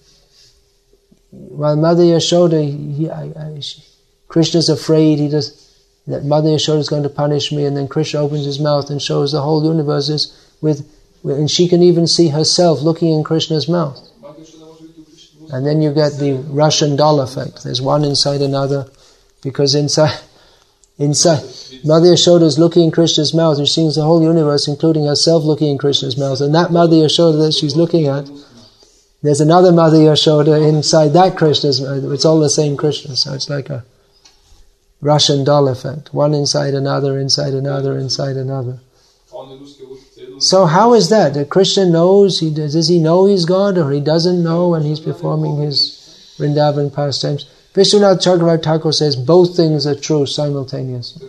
Speaker 1: while Mother Yashoda, he, I, I, she, Krishna's afraid he does, that Mother Yashoda is going to punish me, and then Krishna opens his mouth and shows the whole universe is with, and she can even see herself looking in Krishna's mouth. And then you get the Russian doll effect. There's one inside another, because inside, inside, Mother Yashoda is looking in Krishna's mouth, and she sees the whole universe, including herself, looking in Krishna's mouth. And that Mother Yashoda that she's looking at, there's another Mother Yashoda inside that Krishna's mouth. It's all the same Krishna, so it's like a Russian doll effect. One inside another, inside another, inside another. So how is that? That Krishna knows, he does, does he know he's God, or he doesn't know when he's performing his Vrindavan pastimes? Vishwanath Chakravarti Thakur says both things are true simultaneously.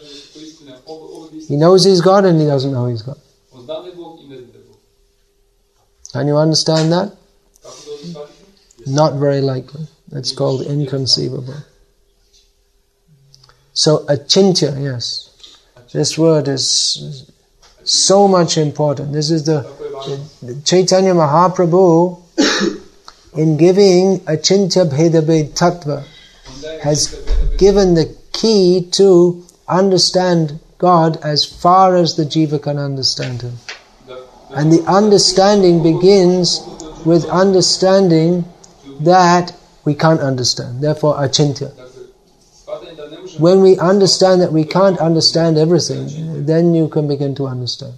Speaker 1: He knows he's God and he doesn't know he's God. Can you understand that? Not very likely. That's called inconceivable. So achintya, yes. This word is so much important. This is the, the Chaitanya Mahaprabhu, in giving achintya bhedabhed tattva, has given the key to understand God as far as the jiva can understand him. And the understanding begins with understanding that we can't understand. Therefore, achintya. When we understand that we can't understand everything, then you can begin to understand.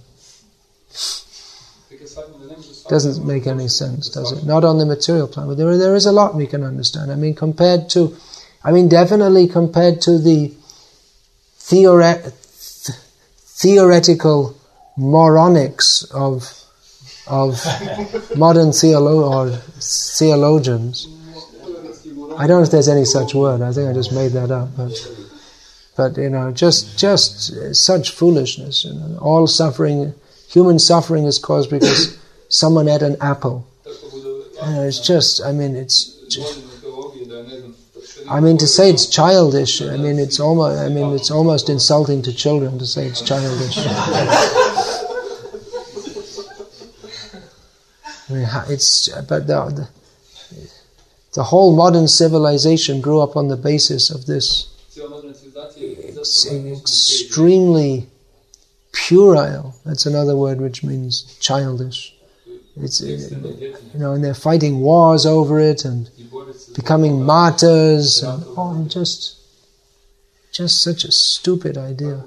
Speaker 1: Doesn't make any sense, does it? Not on the material plan, but there, there is a lot we can understand. I mean, compared to, I mean, definitely compared to the theore- th- theoretical moronics of of modern theolo- or theologians. I don't know if there's any such word. I think I just made that up, but. But, you know, just just such foolishness. You know. All suffering, human suffering is caused because someone ate an apple. You know, it's just, I mean, it's, just, I mean, to say it's childish, I mean, it's almost, I mean, it's almost insulting to children to say it's childish. I mean, it's, but the, the, the whole modern civilization grew up on the basis of this. It's extremely puerile. That's another word which means childish. It's, you know, and they're fighting wars over it and becoming martyrs and oh, just, just such a stupid idea.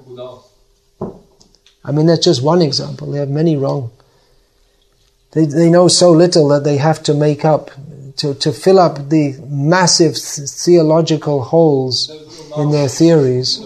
Speaker 1: I mean, that's just one example. They have many wrong. They they know so little that they have to make up to to fill up the massive th- theological holes in their theories.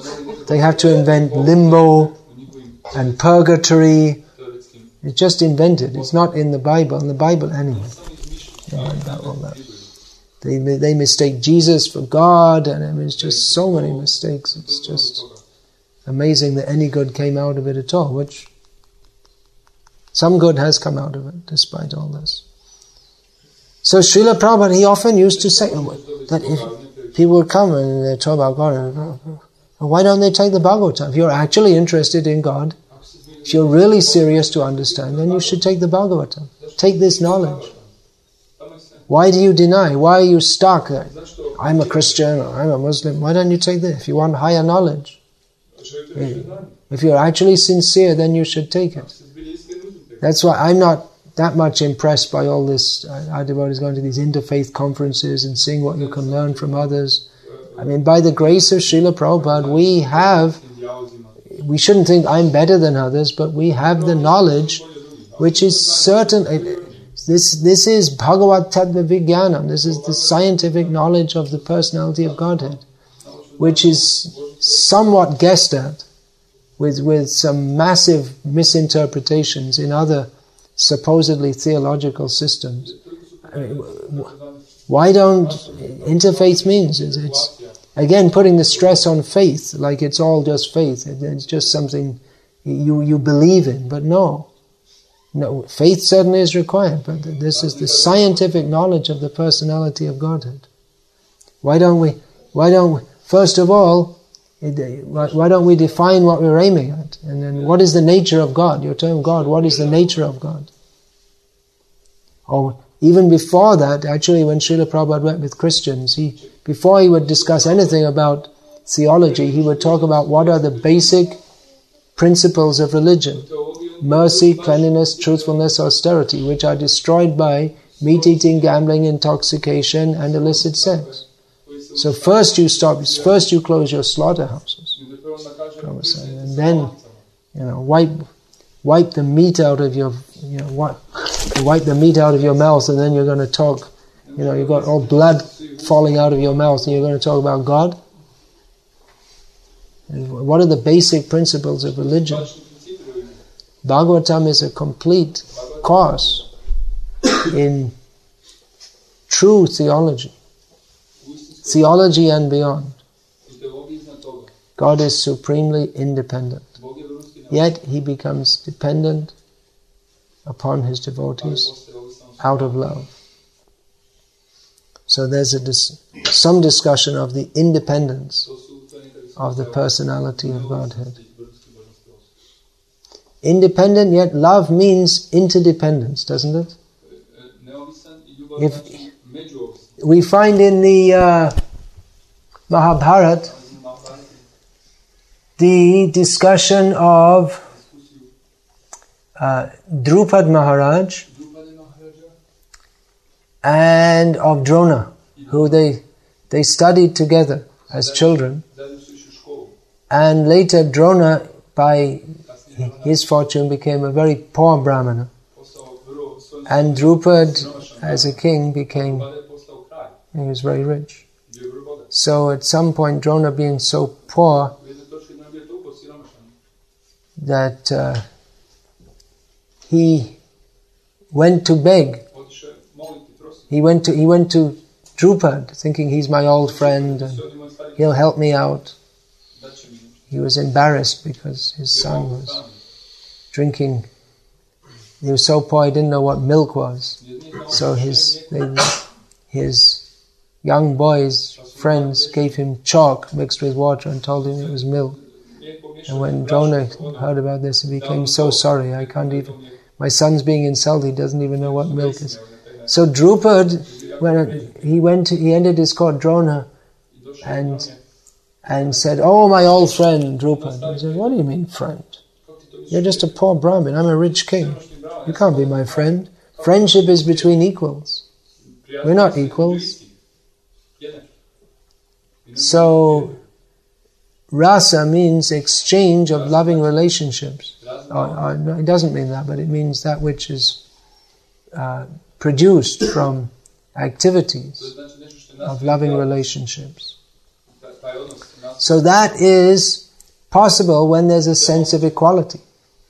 Speaker 1: They have to invent limbo and purgatory. It's just invented. It's not in the Bible. In the Bible, anyway. About all that. They they mistake Jesus for God, and I mean, it's just so many mistakes. It's just amazing that any good came out of it at all. Which some good has come out of it, despite all this. So Srila Prabhupada, he often used to say that if people would come and they talk about God, why don't they take the Bhagavatam? If you're actually interested in God, if you're really serious to understand, then you should take the Bhagavatam. Take this knowledge. Why do you deny? Why are you stuck there? I'm a Christian or I'm a Muslim. Why don't you take this? If you want higher knowledge, if you're actually sincere, then you should take it. That's why I'm not that much impressed by all this. Our devotees going to these interfaith conferences and seeing what you can learn from others. I mean, by the grace of Srila Prabhupada, we have, we shouldn't think I'm better than others, but we have the knowledge which is certain. This, this is Bhagavat Tattva Vijnanam. This is the scientific knowledge of the personality of Godhead, which is somewhat guessed at with, with some massive misinterpretations in other supposedly theological systems. I mean, why don't interfaith means it's, it's again putting the stress on faith, like it's all just faith. It's just something you you believe in, but no, no faith certainly is required. But this is the scientific knowledge of the personality of Godhead. Why don't we? Why don't we, first of all? Why don't we define what we're aiming at? And then what is the nature of God? You're telling God, what is the nature of God? Or even before that, actually when Srila Prabhupada went with Christians, he before he would discuss anything about theology, he would talk about what are the basic principles of religion. Mercy, cleanliness, truthfulness, austerity, which are destroyed by meat eating, gambling, intoxication, and illicit sex. So first you stop, first you close your slaughterhouses, and then, you know, wipe, wipe the meat out of your, you know, wipe, wipe the meat out of your mouth, and then you're going to talk, you know, you've got all blood falling out of your mouth, and you're going to talk about God. And what are the basic principles of religion? Bhagavatam is a complete course in true theology. Theology and beyond. God is supremely independent. Yet He becomes dependent upon His devotees out of love. So there's a dis- some discussion of the independence of the personality of Godhead. Independent, yet love means interdependence, doesn't it? If we find in the uh, Mahabharata the discussion of uh, Drupad Maharaj and of Drona, who they they studied together as children, and later Drona, by his fortune, became a very poor Brahmana, and Drupad, as a king, became he was very rich. So at some point, Drona, being so poor that uh, he went to beg. He went to he went to Drupad, thinking he's my old friend and he'll help me out. He was embarrassed because his son was drinking. He was so poor he didn't know what milk was. So his they, his young boys, friends, gave him chalk mixed with water and told him it was milk. And when Drona heard about this, he became so sorry. I can't even. My son's being insulted. He doesn't even know what milk is. So Drupad, when he went, to, he entered his court, Drona, and and said, "Oh, my old friend Drupad." He said, "What do you mean, friend? You're just a poor Brahmin. I'm a rich king. You can't be my friend. Friendship is between equals. We're not equals." So, rasa means exchange of loving relationships. Or, or, no, it doesn't mean that, but it means that which is uh, produced from activities of loving relationships. So that is possible when there's a sense of equality.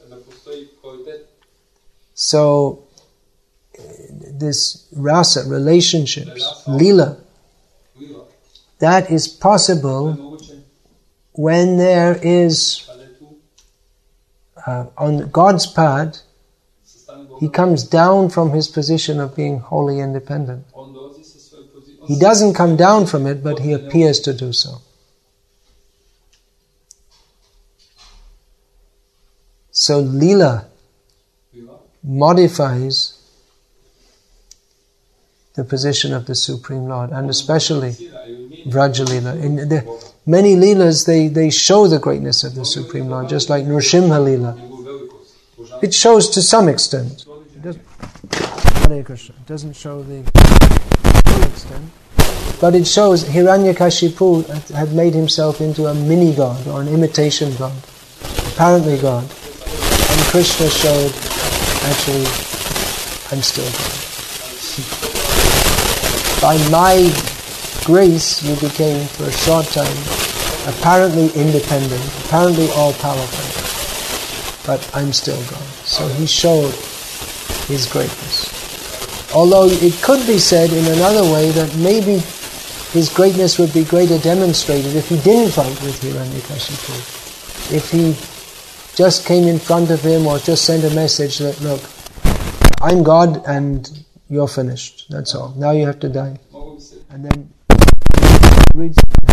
Speaker 1: So, this rasa, relationships, lila, that is possible when there is, uh, on God's part, He comes down from His position of being wholly independent. He doesn't come down from it, but He appears to do so. So lila modifies the position of the Supreme Lord, and especially Vraja Lila. In the many Leelas, they, they show the greatness of the Supreme Lord, just like Nrsimha Lila. It shows to some extent. It doesn't, Hare Krishna. It doesn't show the full extent. But it shows Hiranyakashipu had made himself into a mini-god, or an imitation god, apparently God. And Krishna showed, actually, I'm still God. By my grace, you became, for a short time, apparently independent, apparently all-powerful. But I'm still God. So he showed his greatness. Although it could be said in another way that maybe his greatness would be greater demonstrated if he didn't fight with Hiranyakashipu. If he just came in front of him or just sent a message that, look, I'm God and you're finished. That's all. Now you have to die. And then reads.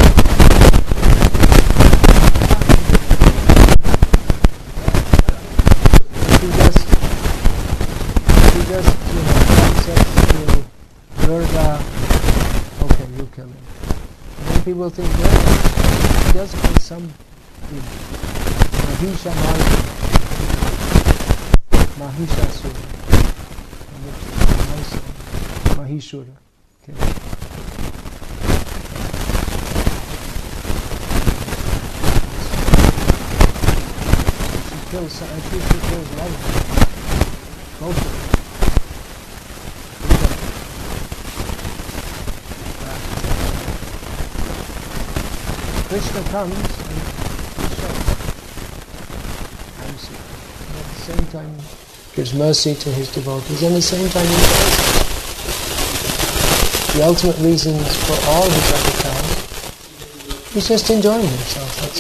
Speaker 1: If he just, if he just, you know, says to Durga, okay, you kill him. And then people think, no, he does kill some people. Mahisha Marga, Mahishasura. Mahishura. Okay. She kills, I think she kills a lot of them. Most of them. Krishna comes and he shows. And at the same time gives mercy to his devotees, and at the same time he shows the ultimate reasons for all his avatars. He's just enjoying himself, that's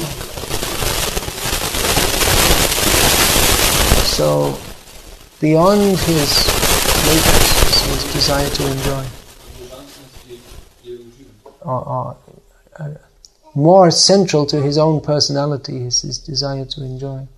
Speaker 1: all. So, beyond his latest, his desire to enjoy, or, or uh, more central to his own personality is his desire to enjoy.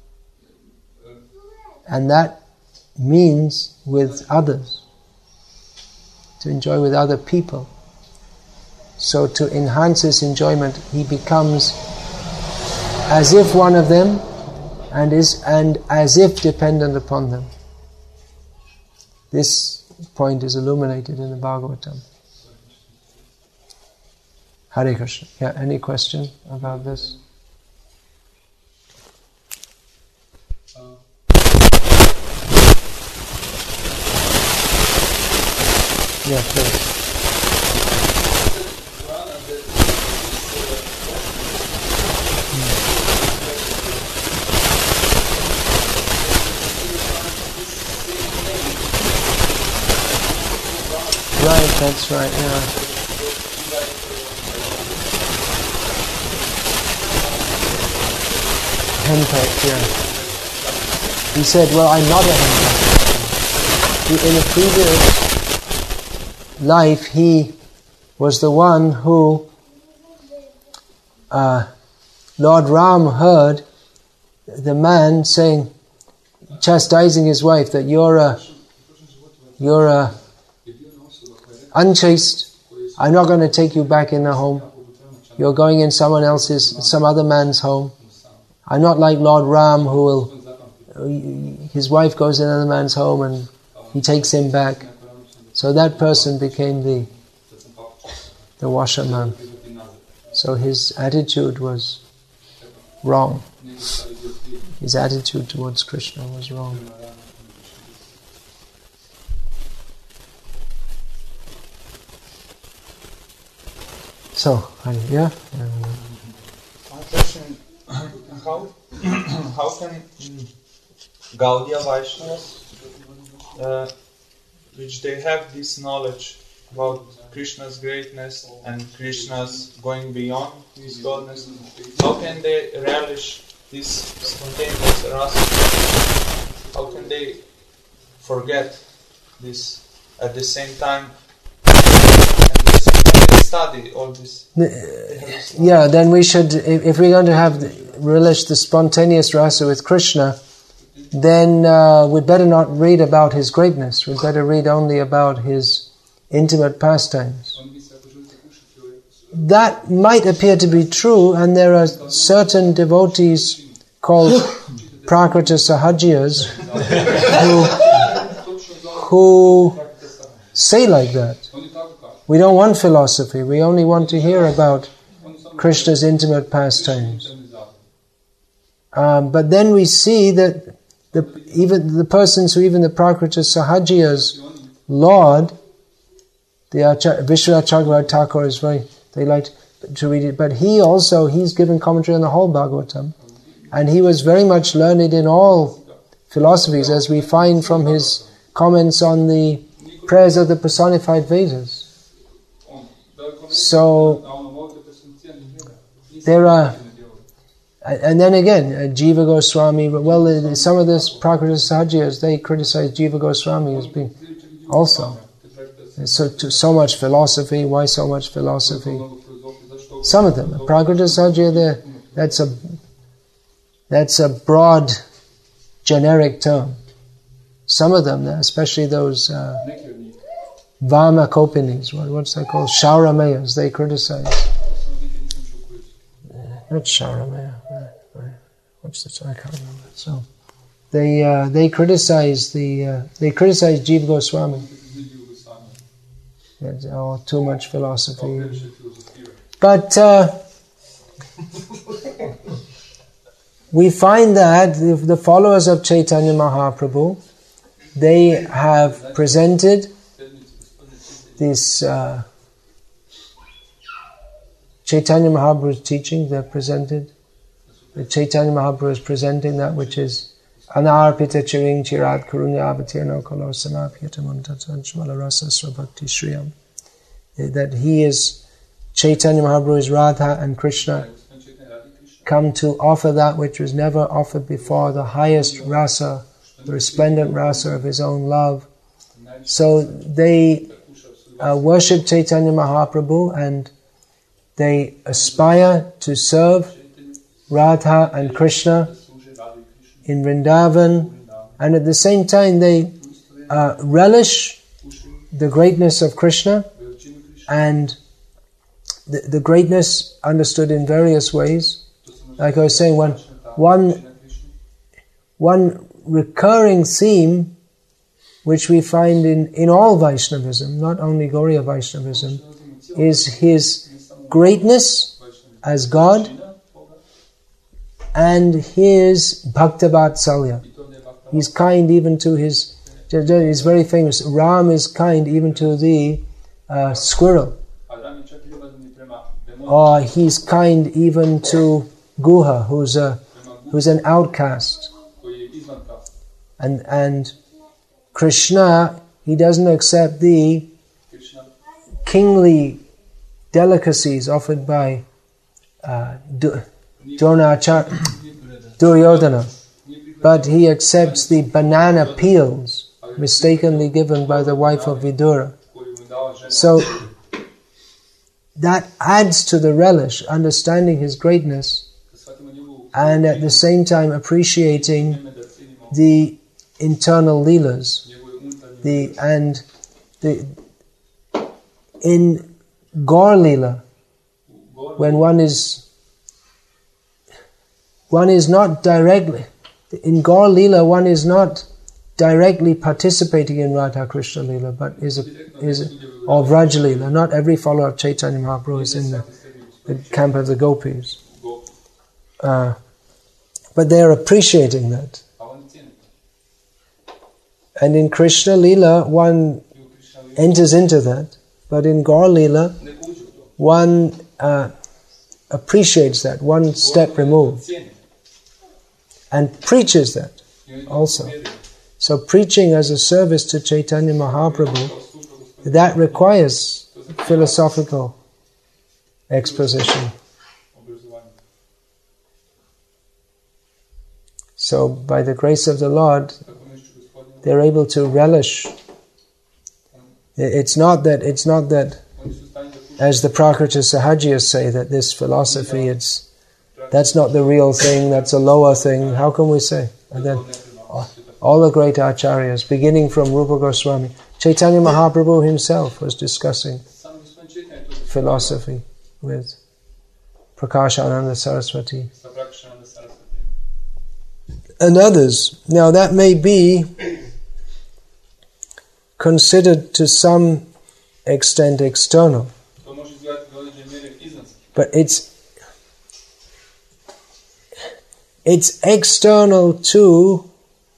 Speaker 1: And that means with others. To enjoy with other people. So to enhance his enjoyment, he becomes as if one of them, and is and as if dependent upon them. This point is illuminated in the Bhagavatam. Hare Krishna. Yeah, any question about this? Yeah, please. Right, that's right, yeah. Henpecked, yeah. He said, well, I'm not a henpecked. In a previous life, he was the one who uh, Lord Ram heard the man saying, chastising his wife, that you're a, you're a unchaste. I'm not going to take you back in the home. You're going in someone else's, some other man's home. I'm not like Lord Ram, who will, his wife goes in another man's home and he takes him back. So that person became the the washerman. So his attitude was wrong. His attitude towards Krishna was wrong. So, yeah?
Speaker 2: My question, how how can Gaudiya Vaishnavas, uh, which they have this knowledge about Krishna's greatness and Krishna's going beyond his godness, how can they relish this spontaneous rasa? How can they forget this at the same time? And the same time they study all this.
Speaker 1: Yeah, then we should, if, if we're going to have the, relish the spontaneous rasa with Krishna, then uh, we'd better not read about his greatness. We'd better read only about his intimate pastimes. That might appear to be true, and there are certain devotees called Prakrita Sahajiyas who, who say like that. We don't want philosophy, we only want to hear about Krishna's intimate pastimes. Um, but then we see that the, even the persons who even the Prakrita Sahajiyas laud, the Achar- Vishwanath Chakravarti Thakur is very, they like to read it, but he also, he's given commentary on the whole Bhagavatam, and he was very much learned in all philosophies, as we find from his comments on the prayers of the personified Vedas. So, there are, and then again, uh, Jiva Goswami, well, uh, some of this Prakrita Sahajiyas, they criticize Jiva Goswami as being also. So, to, so much philosophy, why so much philosophy? Some of them, Prakrita Sahajiya, that's a, that's a broad, generic term. Some of them, especially those uh, Vama Kopinis, what, what's that called? Shauramayas, they criticize. Not Shauramaya. What's the term? I can't remember. So they uh, they criticize the uh, they criticize Jiva Goswami. It's, oh, too much philosophy. But uh, we find that the followers of Chaitanya Mahaprabhu, they have presented this uh, Chaitanya Mahaprabhu's teaching. They're presented. The Chaitanya Mahaprabhu is presenting that which is Anarpita Chiring Chirat Karunya Avatirno Kalo Samapyata Muntatan Shmala Rasa Svabhakti Shriyam. That he is, Chaitanya Mahaprabhu is Radha and Krishna, come to offer that which was never offered before, the highest rasa, the resplendent rasa of his own love. So they uh, worship Chaitanya Mahaprabhu and they aspire to serve Radha and Krishna in Vrindavan, and at the same time they uh, relish the greatness of Krishna, and the, the greatness understood in various ways. Like I was saying, one, one, one recurring theme which we find in, in all Vaishnavism, not only Gauriya Vaishnavism, is his greatness as God and his Bhakta-vatsalya. He's kind even to his, he's very famous, Ram is kind even to the uh, squirrel. Or he's kind even to Guha, who's a who's an outcast. And and Krishna, he doesn't accept the kingly delicacies offered by uh, Dronacharya, Duryodhana, but he accepts the banana peels mistakenly given by the wife of Vidura. So that adds to the relish, understanding his greatness, and at the same time appreciating the internal leelas. The and the in Gaur Leela, when one is one is not directly in Gaur Leela, one is not directly participating in Radha Krishna Leela, but is a, is a, or Vraj Leela. Not every follower of Chaitanya Mahaprabhu is in the, the camp of the gopis, uh, but they are appreciating that. And in Krishna Leela, one enters into that, but in Gaur Leela, one uh, appreciates that, one step removed. and preaches that also. So preaching as a service to Chaitanya Mahaprabhu, that requires philosophical exposition. So by the grace of the Lord, they're able to relish. It's not that, it's not that, as the Prakriti Sahajiyas say, that this philosophy, it's, that's not the real thing, that's a lower thing. How can we say? And then all the great acharyas, beginning from Rupa Goswami, Chaitanya Mahaprabhu himself was discussing philosophy with Prakashananda Saraswati and others. Now that may be considered to some extent external, but it's it's external to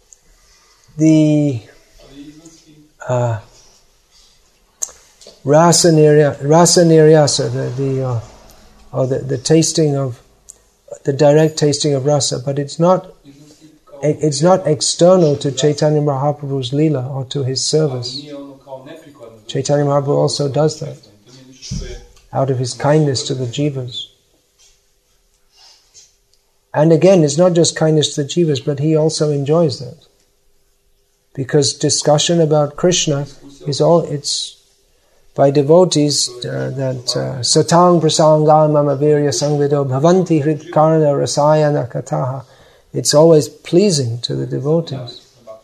Speaker 1: the uh, rasa nirya, rasa niryasa, the the, uh, or the the tasting of the direct tasting of rasa, but it's not it's not external to Chaitanya Mahaprabhu's lila or to his service. Chaitanya Mahaprabhu also does that out of his kindness to the jivas. And again, it's not just kindness to the jivas, but he also enjoys that. Because discussion about Krishna is all, it's by devotees uh, that satang prasangam mamavirya sangvido bhavanti hrit karna rasayana kataha. It's always pleasing to the devotees.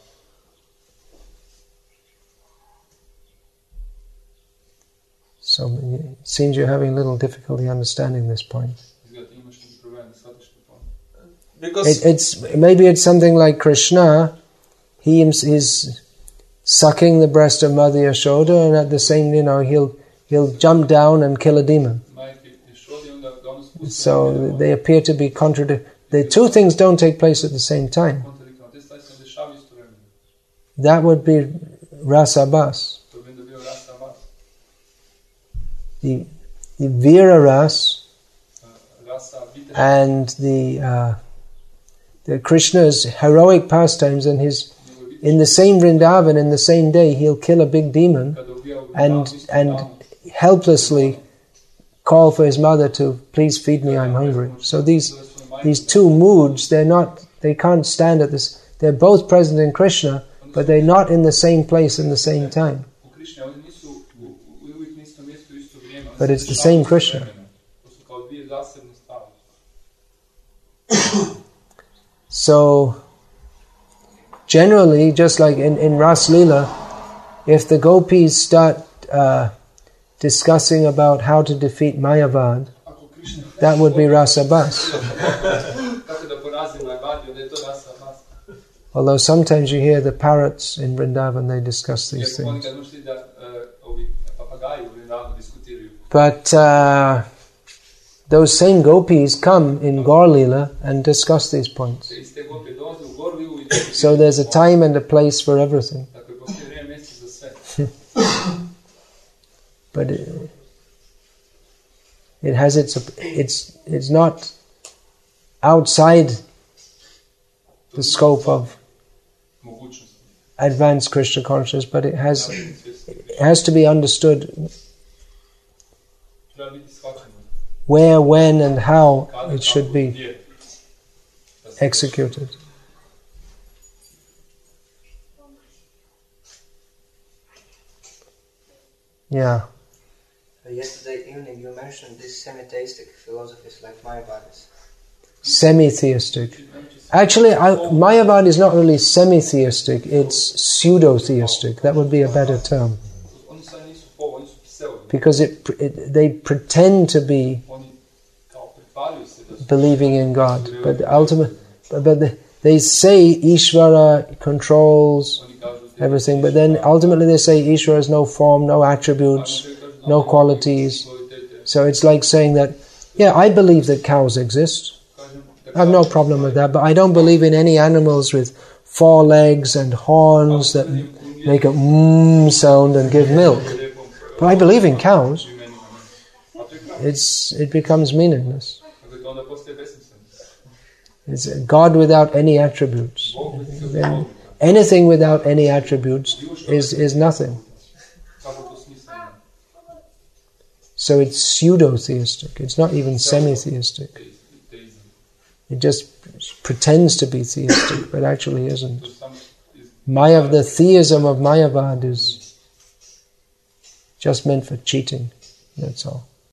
Speaker 1: So it seems you're having a little difficulty understanding this point. Because it, it's maybe it's something like Krishna. He is sucking the breast of Mother Yashoda, and at the same, you know, he'll he'll jump down and kill a demon. So they appear to be contradictory. The two things don't take place at the same time. That would be rasabas. The, the Vira ras and the uh, the Krishna's heroic pastimes and his in the same Vrindavan, in the same day, he'll kill a big demon and and helplessly call for his mother to please feed me, I'm hungry. So these these two moods, they're not, they can't stand at this. They're both present in Krishna, but they're not in the same place in the same time. But it's the same Krishna. So generally, just like in, in Ras Leela, if the gopis start uh, discussing about how to defeat Mayavad, that would be Rasabas. Although sometimes you hear the parrots in Vrindavan, they discuss these things. But uh, those same gopis come in Gaur Leela and discuss these points. So there's a time and a place for everything. But it, it has its, it's, it's not outside the scope of advanced Krishna consciousness, but it has, it has to be understood where, when, and how it should be executed. Yeah.
Speaker 3: Uh, yesterday evening you mentioned these semi-theistic philosophies like Mayavadis.
Speaker 1: Semi-theistic. Actually, I, Mayavad is not really semi-theistic, it's pseudo-theistic. That would be a better term. Because it, it, they pretend to be believing in God, but ultimately, but, but they, they say Ishvara controls everything, but then ultimately they say Ishvara has no form, no attributes, no qualities. So it's like saying that, yeah, I believe that cows exist. I have no problem with that, but I don't believe in any animals with four legs and horns that make a mmm sound and give milk. But I believe in cows. It's it becomes meaningless. It's a God without any attributes. Then anything without any attributes is, is nothing. So it's pseudo-theistic. It's not even semi-theistic. It just pretends to be theistic, but actually isn't. Maya, the theism of Mayavad is just meant for cheating. That's all.